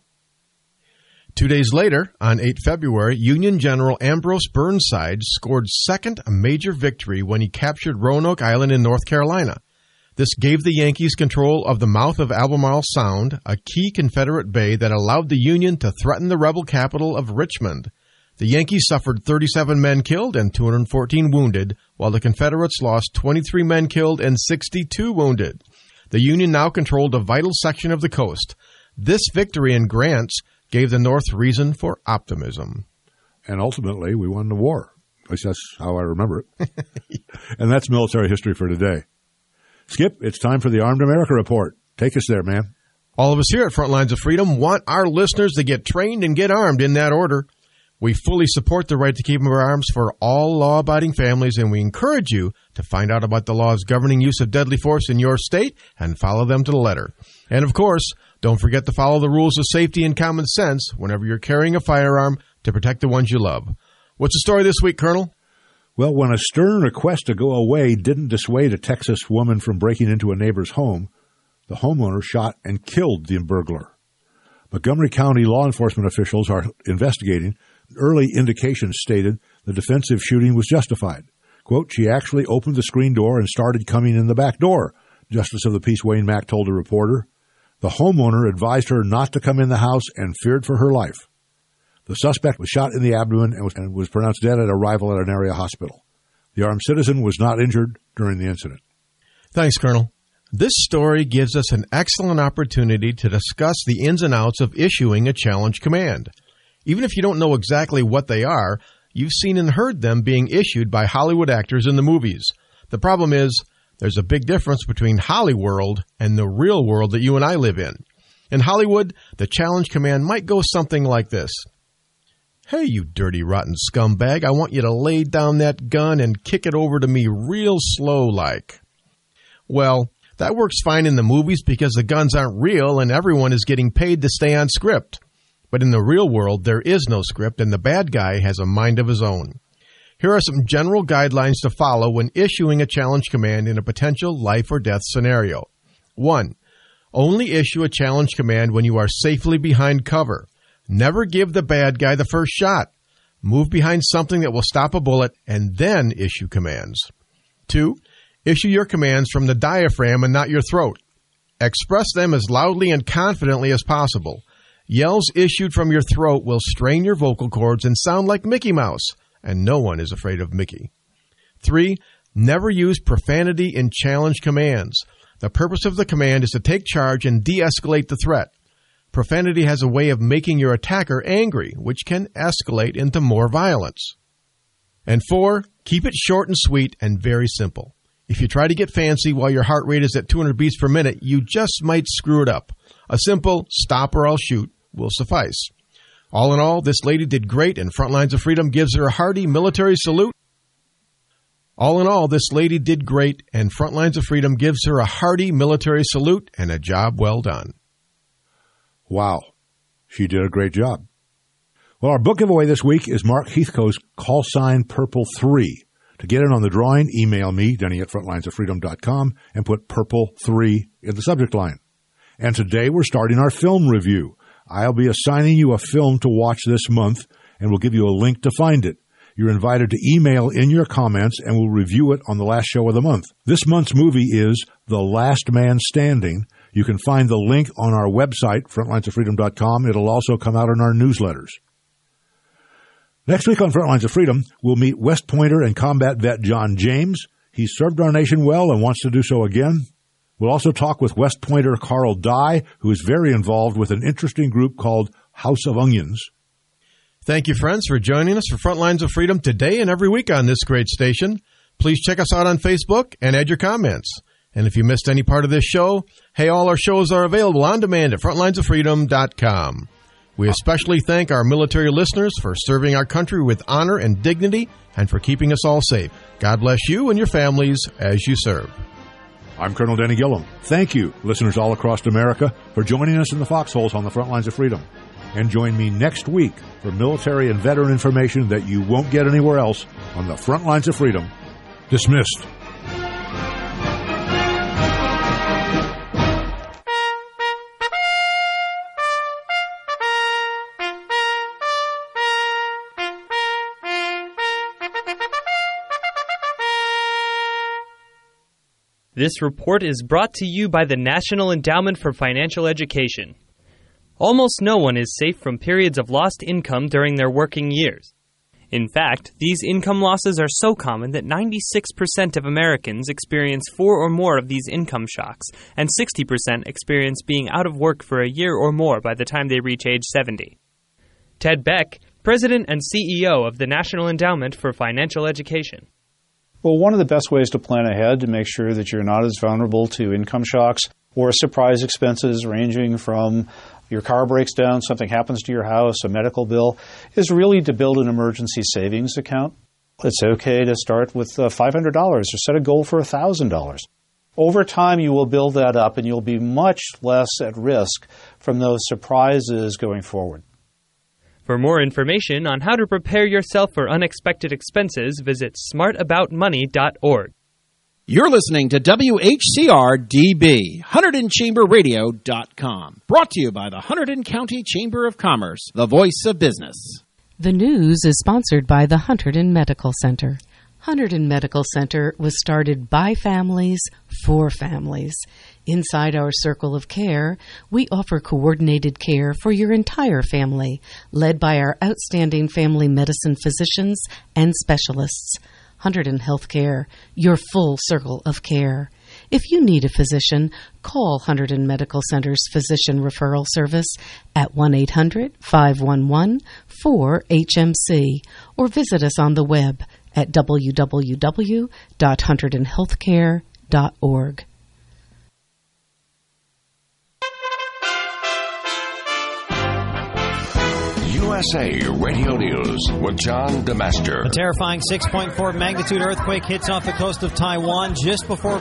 2 days later, on 8 February, Union General Ambrose Burnside scored second major victory when he captured Roanoke Island in North Carolina. This gave the Yankees control of the mouth of Albemarle Sound, a key Confederate bay that allowed the Union to threaten the rebel capital of Richmond. The Yankees suffered 37 men killed and 214 wounded, while the Confederates lost 23 men killed and 62 wounded. The Union now controlled a vital section of the coast. This victory in Grant's gave the North reason for optimism. And ultimately, we won the war. At least that's how I remember it. And that's military history for today. Skip, it's time for the Armed America Report. Take us there, man. All of us here at Front Lines of Freedom want our listeners to get trained and get armed in that order. We fully support the right to keep and bear arms for all law-abiding families, and we encourage you to find out about the laws governing use of deadly force in your state and follow them to the letter. And, of course, don't forget to follow the rules of safety and common sense whenever you're carrying a firearm to protect the ones you love. What's the story this week, Colonel? Well, when a stern request to go away didn't dissuade a Texas woman from breaking into a neighbor's home, the homeowner shot and killed the burglar. Montgomery County law enforcement officials are investigating. Early indications stated the defensive shooting was justified. Quote, she actually opened the screen door and started coming in the back door, Justice of the Peace Wayne Mack told a reporter. The homeowner advised her not to come in the house and feared for her life. The suspect was shot in the abdomen and was pronounced dead at arrival at an area hospital. The armed citizen was not injured during the incident. Thanks, Colonel. This story gives us an excellent opportunity to discuss the ins and outs of issuing a challenge command. Even if you don't know exactly what they are, you've seen and heard them being issued by Hollywood actors in the movies. The problem is, there's a big difference between Hollyworld and the real world that you and I live in. In Hollywood, the challenge command might go something like this. Hey, you dirty, rotten scumbag, I want you to lay down that gun and kick it over to me real slow-like. Well, that works fine in the movies because the guns aren't real and everyone is getting paid to stay on script. But in the real world, there is no script and the bad guy has a mind of his own. Here are some general guidelines to follow when issuing a challenge command in a potential life or death scenario. 1. Only issue a challenge command when you are safely behind cover. Never give the bad guy the first shot. Move behind something that will stop a bullet and then issue commands. 2. Issue your commands from the diaphragm and not your throat. Express them as loudly and confidently as possible. Yells issued from your throat will strain your vocal cords and sound like Mickey Mouse, and no one is afraid of Mickey. 3. Never use profanity in challenge commands. The purpose of the command is to take charge and de-escalate the threat. Profanity has a way of making your attacker angry, which can escalate into more violence. And 4. Keep it short and sweet and very simple. If you try to get fancy while your heart rate is at 200 beats per minute, you just might screw it up. A simple stop or I'll shoot will suffice. All in all, this lady did great, and Frontlines of Freedom gives her a hearty military salute. All in all, this lady did great, and Frontlines of Freedom gives her a hearty military salute and a job well done. Wow. She did a great job. Well, our book giveaway this week is Mark Heathcote's Call Sign Purple 3. To get in on the drawing, email me, Denny@frontlinesoffreedom.com, and put Purple 3 in the subject line. And today we're starting our film review. I'll be assigning you a film to watch this month, and we'll give you a link to find it. You're invited to email in your comments, and we'll review it on the last show of the month. This month's movie is The Last Man Standing. You can find the link on our website, frontlinesoffreedom.com. It'll also come out in our newsletters. Next week on Frontlines of Freedom, we'll meet West Pointer and combat vet John James. He's served our nation well and wants to do so again. We'll also talk with West Pointer Carl Dye, who is very involved with an interesting group called House of Onions. Thank you, friends, for joining us for Frontlines of Freedom today and every week on this great station. Please check us out on Facebook and add your comments. And if you missed any part of this show, hey, all our shows are available on demand at frontlinesoffreedom.com. We especially thank our military listeners for serving our country with honor and dignity and for keeping us all safe. God bless you and your families as you serve. I'm Colonel Denny Gillum. Thank you, listeners all across America, for joining us in the foxholes on the Frontlines of Freedom. And join me next week for military and veteran information that you won't get anywhere else on the Frontlines of Freedom. Dismissed. This report is brought to you by the National Endowment for Financial Education. Almost no one is safe from periods of lost income during their working years. In fact, these income losses are so common that 96% of Americans experience 4 or more of these income shocks, and 60% experience being out of work for a year or more by the time they reach age 70. Ted Beck, President and CEO of the National Endowment for Financial Education. Well, one of the best ways to plan ahead to make sure that you're not as vulnerable to income shocks or surprise expenses ranging from your car breaks down, something happens to your house, a medical bill, is really to build an emergency savings account. It's okay to start with $500 or set a goal for $1,000. Over time, you will build that up and you'll be much less at risk from those surprises going forward. For more information on how to prepare yourself for unexpected expenses, visit smartaboutmoney.org. You're listening to WHCR-DB, HunterdonChamberRadio.com. Brought to you by the Hunterdon County Chamber of Commerce, the voice of business. The news is sponsored by the Hunterdon Medical Center. Hunterdon Medical Center was started by families for families. Inside our circle of care, we offer coordinated care for your entire family, led by our outstanding family medicine physicians and specialists. Hunterdon Healthcare, your full circle of care. If you need a physician, call Hunterdon Medical Center's Physician Referral Service at 1-800-511-4HMC or visit us on the web at www.hunterdonhealthcare.org. USA Radio News with John DeMaster. A terrifying 6.4 magnitude earthquake hits off the coast of Taiwan just before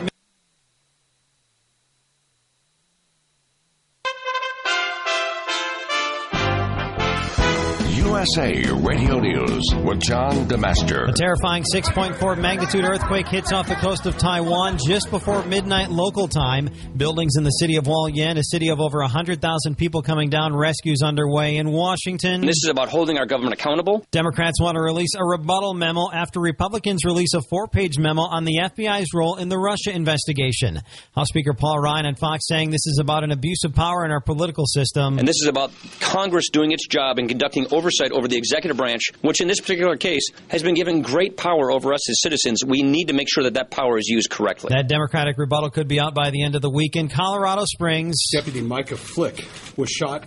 USA Radio News with John DeMaster. A terrifying 6.4 magnitude earthquake hits off the coast of Taiwan just before midnight local time. Buildings in the city of Hualien, a city of over 100,000 people coming down. Rescues underway in Washington. And this is about holding our government accountable. Democrats want to release a rebuttal memo after Republicans release a 4-page memo on the FBI's role in the Russia investigation. House Speaker Paul Ryan on Fox saying this is about an abuse of power in our political system. And this is about Congress doing its job and conducting oversight over the executive branch, which in this particular case has been given great power over us as citizens. We need to make sure that that power is used correctly. That Democratic rebuttal could be out by the end of the week in Colorado Springs. Deputy Micah Flick was shot